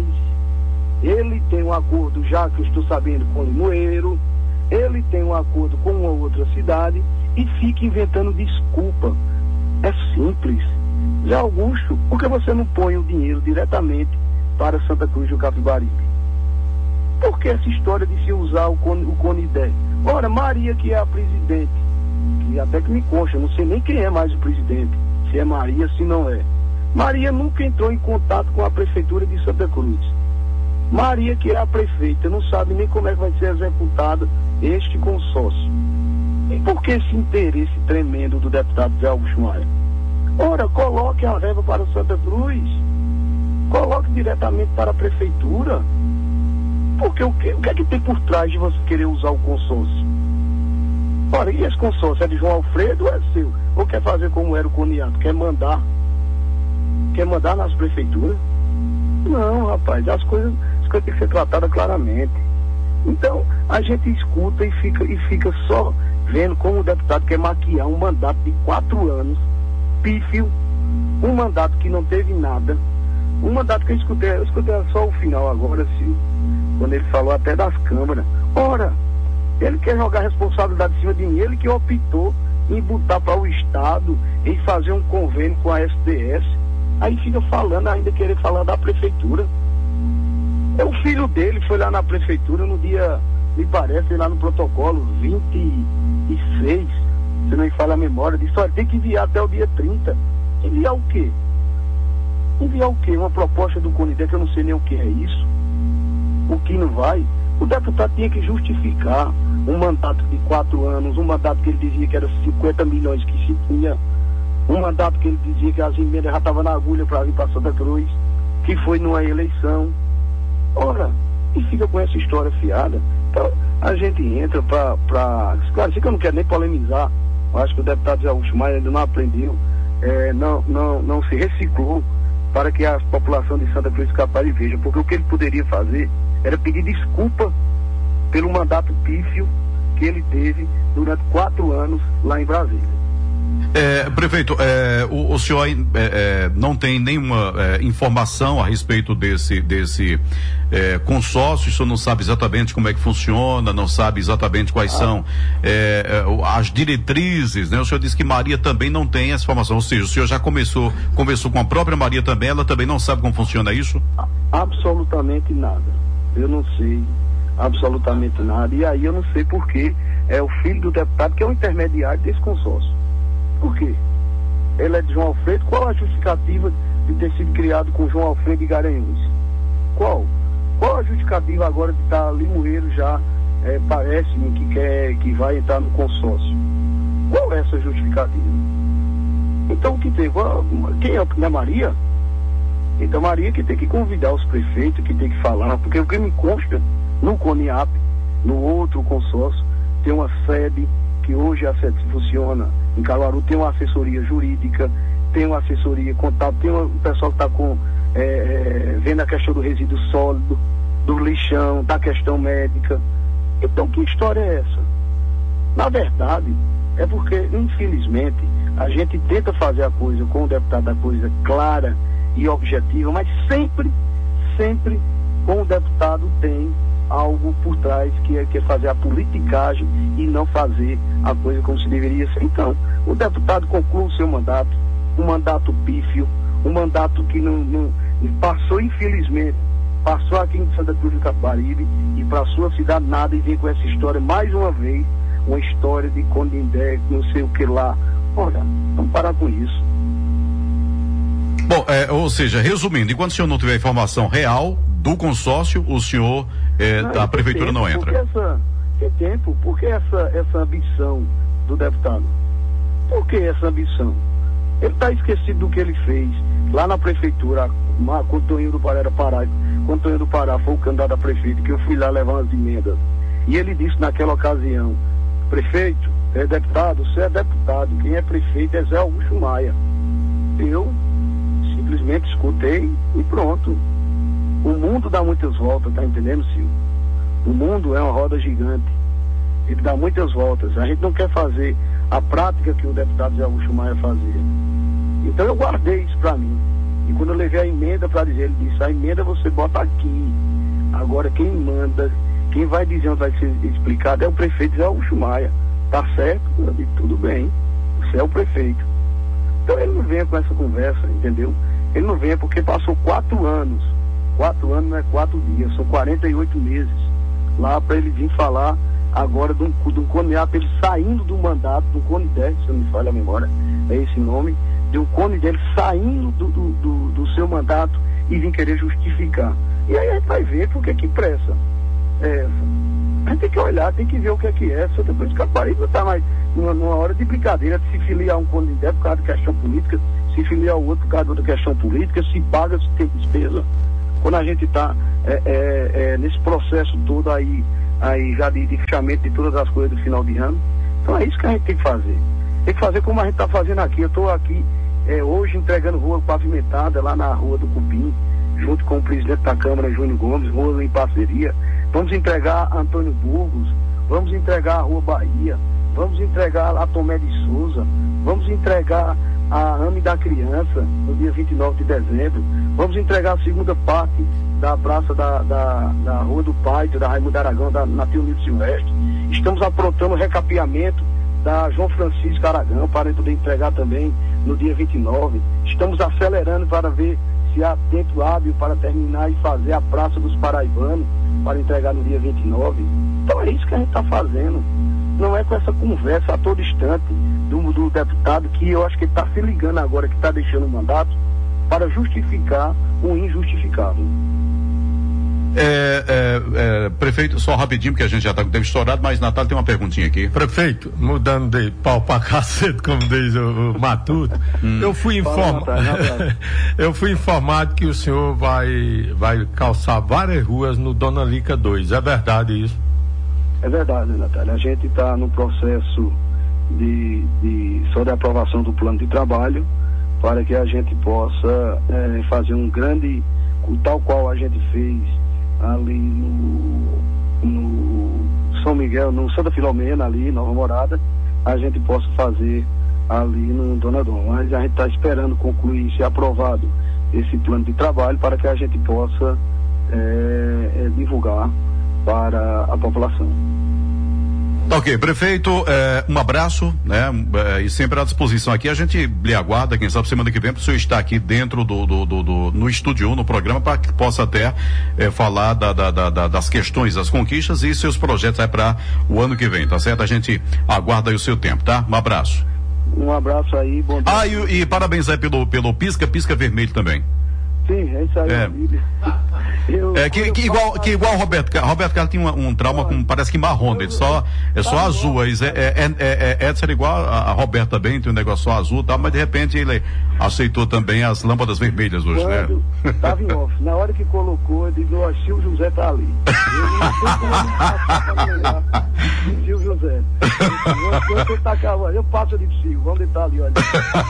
ele tem um acordo, já que eu estou sabendo, com Limoeiro, ele tem um acordo com uma outra cidade e fica inventando desculpa. É simples. Zé Augusto, por que você não põe o dinheiro diretamente para Santa Cruz do Capibaribe? Por que essa história de se usar o, Con, o Conidé? Ora, Maria, que é a presidente, que até que me consta, não sei nem quem é mais o presidente, se é Maria, se não é. Maria nunca entrou em contato com a prefeitura de Santa Cruz. Maria, que é a prefeita, não sabe nem como é que vai ser executado este consórcio. E por que esse interesse tremendo do deputado Zé Augusto Maia? Ora, coloque a verba para Santa Cruz, coloque diretamente para a prefeitura. Porque o que, o que é que tem por trás de você querer usar o consórcio? Ora, e esse consórcio é de João Alfredo ou é seu? Ou quer fazer como era o Coniato? Quer mandar? Quer mandar nas prefeituras? Não, rapaz, as coisas, as coisas têm que ser tratadas claramente. Então, a gente escuta e fica, e fica só vendo como o deputado quer maquiar um mandato de quatro anos, pífio, um mandato que não teve nada, um mandato que eu escutei, eu escutei só o final agora, assim, quando ele falou até das câmaras. Ora, ele quer jogar a responsabilidade em cima de mim, ele que optou em botar para o Estado, em fazer um convênio com a S D S, aí fica falando, ainda querer falar da prefeitura. É o filho dele, foi lá na prefeitura no dia, me parece, lá no protocolo vinte e seis, se não me falha a memória, disse, olha, tem que enviar até o dia trinta. Enviar o quê? Enviar o quê? Uma proposta do Conidé, que eu não sei nem o que é isso. O que não vai? O deputado tinha que justificar um mandato de quatro anos, um mandato que ele dizia que era cinquenta milhões que se tinha, um mandato que ele dizia que as emendas já estavam na agulha para vir para Santa Cruz, que foi numa eleição. Ora, e fica com essa história fiada. Então, a gente entra para. Claro, que eu não quero nem polemizar. Eu acho que o deputado Zé Augusto Maia ainda não aprendeu, é, não, não, não se reciclou para que a população de Santa Cruz do Capibaribe veja, porque o que ele poderia fazer era pedir desculpa pelo mandato pífio que ele teve durante quatro anos lá em Brasília. É, prefeito, é, o, o senhor é, é, não tem nenhuma é, informação a respeito desse, desse é, consórcio, o senhor não sabe exatamente como é que funciona, não sabe exatamente quais ah. são é, as diretrizes, né? O senhor disse que Maria também não tem essa informação, ou seja, o senhor já começou, conversou com a própria Maria também, ela também não sabe como funciona isso? Absolutamente nada, eu não sei absolutamente nada, e aí eu não sei porque é o filho do deputado que é o intermediário desse consórcio. Por quê? Ele é de João Alfredo. Qual a justificativa de ter sido criado com João Alfredo e Garanhuns? Qual? Qual a justificativa agora de estar Limoeiro já, é, parece-me que quer, que vai entrar no consórcio? Qual é essa justificativa? Então o que tem? Qual, quem é a Maria? Então Maria que tem que convidar os prefeitos, que tem que falar, porque o que me consta no CONIAP, no outro consórcio, tem uma sede que hoje a sede funciona em Caruaru, tem uma assessoria jurídica, tem uma assessoria contábil, tem um pessoal que está com é, é, vendo a questão do resíduo sólido, do lixão, da questão médica. Então que história é essa? Na verdade, é porque, infelizmente, a gente tenta fazer a coisa com o deputado, a coisa clara e objetiva, mas sempre, sempre com o deputado tem algo por trás que é, que é fazer a politicagem e não fazer a coisa como se deveria ser. Então, o deputado conclui o seu mandato, um mandato pífio, um mandato que não, não passou, infelizmente, passou aqui em Santa Cruz do Capibaribe e para a sua cidade nada, e vem com essa história mais uma vez, uma história de Condindé, não sei o que lá. Olha, vamos parar com isso. Bom, é, ou seja, resumindo, enquanto o senhor não tiver informação real do consórcio, o senhor é, não, da prefeitura tempo, não entra. Porque essa, tem tempo, por que essa, essa ambição do deputado? Por que essa ambição? Ele está esquecido do que ele fez lá na prefeitura, quando o Toninho do Pará era Pará, quando o Toninho do Pará foi o candidato a prefeito, que eu fui lá levar umas emendas. E ele disse naquela ocasião: prefeito, é deputado, você é deputado, quem é prefeito é Zé Augusto Maia. Eu simplesmente escutei e pronto. O mundo dá muitas voltas, tá entendendo, Silvio? O mundo é uma roda gigante. Ele dá muitas voltas. A gente não quer fazer a prática que o deputado Zé Augusto Maia fazia. Então eu guardei isso para mim. E quando eu levei a emenda para dizer, ele disse: a emenda você bota aqui. Agora quem manda, quem vai dizer onde vai ser explicado é o prefeito Zé Augusto Maia. Tá certo? Eu disse: tudo bem, você é o prefeito. Então ele não venha com essa conversa, entendeu? Ele não venha porque passou quatro anos. Quatro anos não é quatro dias, são quarenta e oito meses. Lá para ele vir falar agora de um, de um CONIAP, ele saindo do mandato, do CONIDER, se não me falha a memória, é esse nome, de um CONIDER, ele saindo do, do, do, do seu mandato e vir querer justificar. E aí a gente vai ver por que que pressa é essa. A gente tem que olhar, tem que ver o que é que é. Só depois que a Capibaribe não está mais numa, numa hora de brincadeira, de se filiar a um CONIDER por causa de questão política, se filiar ao outro por causa de outra questão política, se paga, se tem despesa. Quando a gente está é, é, é, nesse processo todo aí, aí já de, de fechamento de todas as coisas do final de ano, então é isso que a gente tem que fazer. Tem que fazer como a gente está fazendo aqui. Eu estou aqui é, hoje entregando rua pavimentada lá na Rua do Cupim, junto com o presidente da Câmara, Júnior Gomes, rua em parceria. Vamos entregar Antônio Burgos, vamos entregar a Rua Bahia, vamos entregar a Tomé de Souza, vamos entregar a AME da Criança, no dia vinte e nove de dezembro. Vamos entregar a segunda parte da praça da, da, da Rua do Paito, da Raimundo Aragão, da Natil Nildo Silvestre. Estamos aprontando o recapeamento da João Francisco Aragão, para poder entregar também no dia vinte e nove. Estamos acelerando para ver se há tempo hábil para terminar e fazer a Praça dos Paraibanos, para entregar no dia vinte e nove. Então é isso que a gente está fazendo. Não é com essa conversa a todo instante do, do deputado, que eu acho que ele está se ligando agora, que está deixando o mandato, para justificar o injustificável. É, é, é, prefeito, só rapidinho, porque a gente já está com o tempo estourado, mas Natália tem uma perguntinha aqui. Prefeito, mudando de pau para cacete, como diz o, o Matuto, hum. eu fui informado eu fui informado que o senhor vai, vai calçar várias ruas no Dona Lica dois, é verdade isso? É verdade, Natália. A gente está no processo de, de só de aprovação do plano de trabalho para que a gente possa é, fazer um grande, tal qual a gente fez ali no, no São Miguel, no Santa Filomena, ali, Nova Morada, a gente possa fazer ali no Dona Dom. Mas a gente está esperando concluir, ser aprovado esse plano de trabalho para que a gente possa é, é, divulgar para a população. Tá ok, prefeito, é, um abraço, né? É, e sempre à disposição aqui. A gente lhe aguarda, quem sabe semana que vem, para o senhor estar aqui dentro do, do, do, do no estúdio, no programa, para que possa até é, falar da, da, da, das questões, das conquistas e seus projetos aí para o ano que vem, tá certo? A gente aguarda aí o seu tempo, tá? Um abraço. Um abraço aí, bom dia. Ah, e, e parabéns aí pelo, pelo pisca, pisca vermelho também. Sim, é isso aí. É. Eu, é que, que igual que igual o Roberto Carlos. Roberto Carlos tinha um, um trauma com, parece que marrom, ele só é só azul, é, é, é, é, Edson era igual a, a Roberto também, tem um negócio só azul, tá, mas de repente ele aceitou também as lâmpadas vermelhas hoje, quando né? Tava em off, na hora que colocou, eu digo, ó, Silvio José tá ali. Eu não sei como ele passar pra olhar. Silvio José. Eu, eu, tá calma, eu passo de Silvio, vamos deitar ali, olha.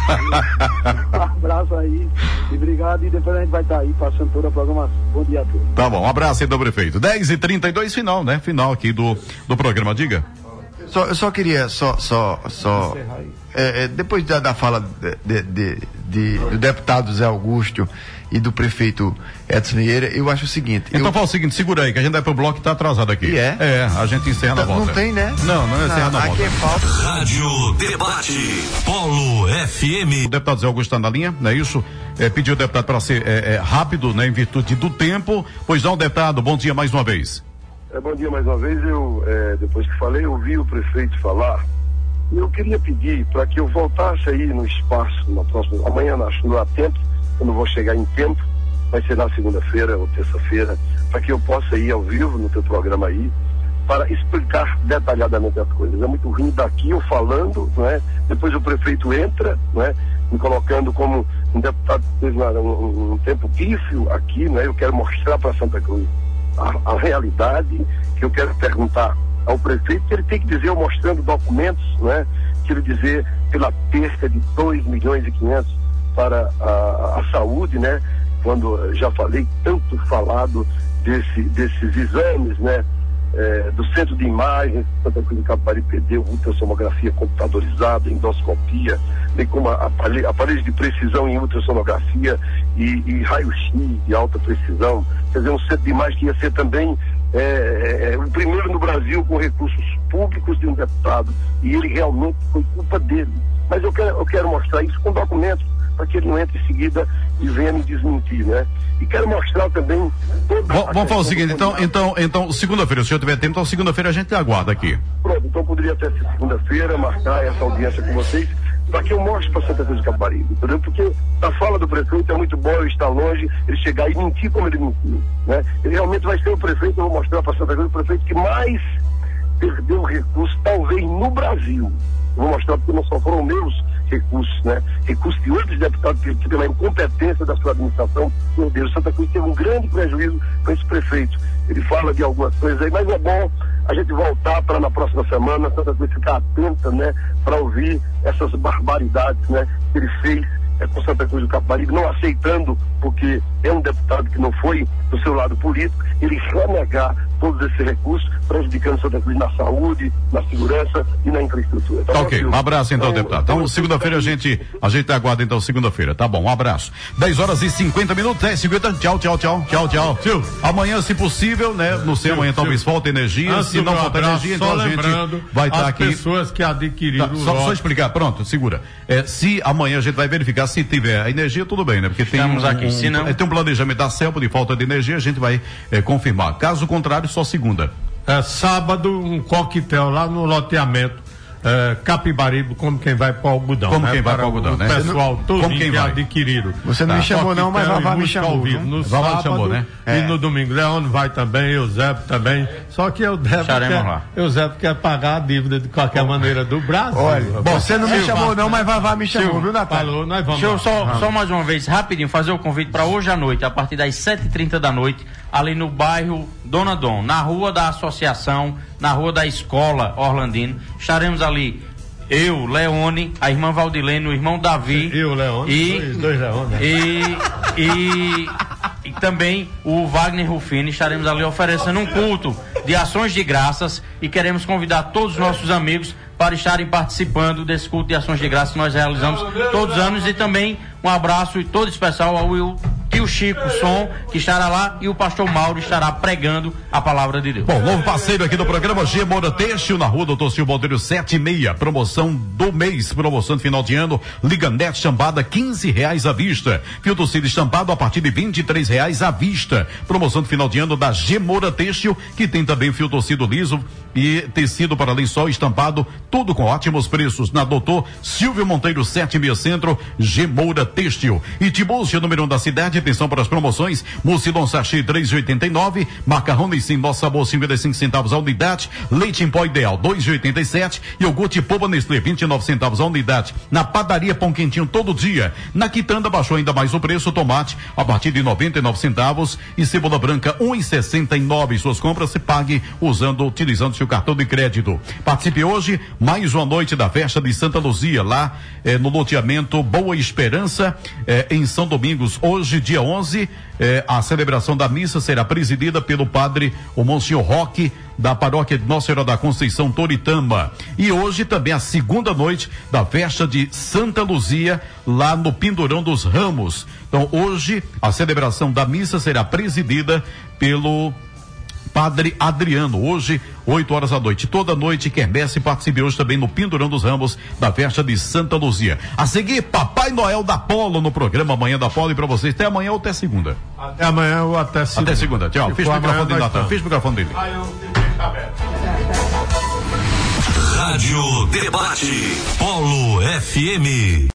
Um abraço aí, e obrigado, e depois a gente vai estar aí passando toda a programação. Bom dia a todos. Tá bom, um abraço aí do prefeito. dez e trinta e dois, final, né? Final aqui do, do programa, diga. Só, eu só queria, só, só, só, é, é, depois da, da fala de, de, de, do deputado Zé Augusto e do prefeito Edson Vieira, eu acho o seguinte. Então eu... fala o seguinte, segura aí, que a gente vai pro bloco que tá atrasado aqui. E é? É, a gente encerra na volta. Não tem, né? Não, não encerra na volta. Aqui é falta. Rádio Debate, Polo F M. O deputado Zé Augusto está na linha, não é isso? É, pediu o deputado para ser é, é, rápido, né, em virtude do tempo. Pois não, deputado, bom dia mais uma vez. É, bom dia mais uma vez. Eu, é, depois que falei, eu ouvi o prefeito falar. E eu queria pedir para que eu voltasse aí no espaço, na próxima, amanhã acho que não há tempo, eu não vou chegar em tempo, vai ser na segunda-feira ou terça-feira, para que eu possa ir ao vivo no teu programa aí, para explicar detalhadamente as coisas. É muito ruim daqui eu falando, não é? Depois o prefeito entra, não é? Me colocando como um deputado que teve um, um tempo pífio aqui, não é? Eu quero mostrar para Santa Cruz a, a realidade, que eu quero perguntar ao prefeito, que ele tem que dizer, eu mostrando documentos, não é? Quero dizer pela perca de dois milhões e quinhentos para a, a saúde, né? Quando já falei tanto falado desse, desses exames, né? É, do centro de imagens, Santa Cruz do Capibari perdeu ultrassonografia computadorizada, endoscopia, bem como aparelho, aparelhos de precisão em ultrassonografia e, e raio-x de alta precisão. Quer dizer, um centro de imagens que ia ser também é, é, o primeiro no Brasil com recursos públicos de um deputado, e ele realmente foi culpa dele. Mas eu quero, eu quero mostrar isso com documentos, para que ele não entre em seguida e venha me desmentir, né? E quero mostrar também... Bom, vamos falar o seguinte, então, então, então segunda-feira, se o senhor tiver tempo, então segunda-feira a gente aguarda aqui. Pronto, então poderia até ser segunda-feira, marcar essa audiência com vocês, para que eu mostre para Santa Cruz do Capibari, entendeu? Porque a fala do prefeito é muito boa, eu estar longe, ele chegar e mentir como ele mentiu, né? Ele realmente vai ser o prefeito, eu vou mostrar para Santa Cruz, o prefeito que mais perdeu recursos, talvez no Brasil. Eu vou mostrar porque não só foram meus recursos, né? Recursos de outros deputados que, que pela incompetência da sua administração, meu Deus, Santa Cruz teve um grande prejuízo com esse prefeito. Ele fala de algumas coisas aí, mas é bom a gente voltar para na próxima semana, Santa Cruz ficar atenta, né? Para ouvir essas barbaridades, né? Que ele fez é, com Santa Cruz do Capibari, não aceitando, porque é um deputado que não foi do seu lado político, ele renegar todos esses recursos, prejudicando Santa Cruz na saúde, na segurança e na infraestrutura. Tá, tá ok, um abraço então, então deputado. Então, segunda-feira a gente, a gente aguarda então segunda-feira, tá bom, um abraço. dez horas e cinquenta minutos, dez e cinquenta, tchau, tchau, tchau, tchau, tchau. Tio. Amanhã, se possível, né, no seu amanhã talvez falta energia, Antes se não falta energia, então a gente vai estar tá aqui. As pessoas que adquiriram tá, só, só explicar, pronto, segura. É, se amanhã a gente vai verificar, se tiver a energia, tudo bem, né, porque tem um, aqui, um, se não... tem um planejamento da CELPA de falta de energia, a gente vai é, confirmar. Caso contrário, só segunda. É, sábado, um coquetel lá no loteamento é, Capibaribe, como quem vai para o algodão. Como né? quem vai para o algodão, o né? pessoal todo como quem que vai? adquiriram. Você não tá. me chamou não, mas Coquetel Vavá e me chamou. ao vivo, no Vavá sábado chamou, né? E É. no domingo. Leone vai também, Eusébio também. Só que Eusébio quer, Eusébio quer pagar a dívida de qualquer maneira do Brasil. Olha, bom, você não me Silvio, chamou não, mas Vavá me chamou, Silvio, viu, Natália? Falou, nós vamos Deixa eu lá. só, Vamos. só mais uma vez, rapidinho, fazer o convite para hoje à noite, a partir das sete e trinta da noite, ali no bairro Dona Dom, na rua da associação, na rua da escola Orlandino. Estaremos ali eu, Leone, a irmã Valdilene, o irmão Davi. Eu, Leone, e, dois, dois Leone. Né? E, e, e também o Wagner Rufini. Estaremos ali oferecendo um culto de ações de graças e queremos convidar todos os nossos amigos para estarem participando desse culto de ações de graças que nós realizamos todos os anos. E também um abraço todo especial ao Will, tio Chico Som, que estará lá, e o pastor Mauro estará pregando a palavra de Deus. Bom, novo parceiro aqui do programa, G Moura Têxtil, na rua Doutor Silvio Monteiro sete e seis, promoção do mês, promoção de final de ano, Liga Net chambada quinze reais à vista, filtro Cid estampado a partir de vinte e três reais à vista, promoção de final de ano da G Moura Têxtil, que tem também filtro Cid liso e tecido para lençol estampado, tudo com ótimos preços, na Doutor Silvio Monteiro sete e seis Centro, G Moura Têxtil. E Tiburcio, número um da cidade, atenção para as promoções, Mucilon Sachê três e oitenta e nove, macarrão Nissin Nosso Sabor cinquenta e cinco centavos a unidade, leite em pó ideal dois e oitenta e sete, iogurte Poba Nestlé vinte e nove centavos a unidade. Na padaria Pão Quentinho todo dia. Na Quitanda baixou ainda mais o preço, tomate a partir de noventa e nove centavos e cebola branca um e sessenta e nove. Suas compras se pague usando, utilizando seu cartão de crédito. Participe hoje, mais uma noite da festa de Santa Luzia, lá eh, no loteamento Boa Esperança, eh, em São Domingos. Hoje, dia onze, eh, a celebração da missa será presidida pelo padre, o Monsenhor Roque, da paróquia de Nossa Senhora da Conceição, Toritama. E hoje também a segunda noite da festa de Santa Luzia, lá no Pindurão dos Ramos. Então, hoje, a celebração da missa será presidida pelo Padre Adriano, hoje, oito horas da noite. Toda noite, quermesse, participe hoje também no Pindurão dos Ramos da festa de Santa Luzia. A seguir, Papai Noel da Polo no programa Amanhã da Polo, e pra vocês, até amanhã ou até segunda? Até amanhã ou até segunda. Até segunda, tchau. Fecha o microfone dele, Natan. Fecha o microfone dele. Rádio Debate, Polo F M.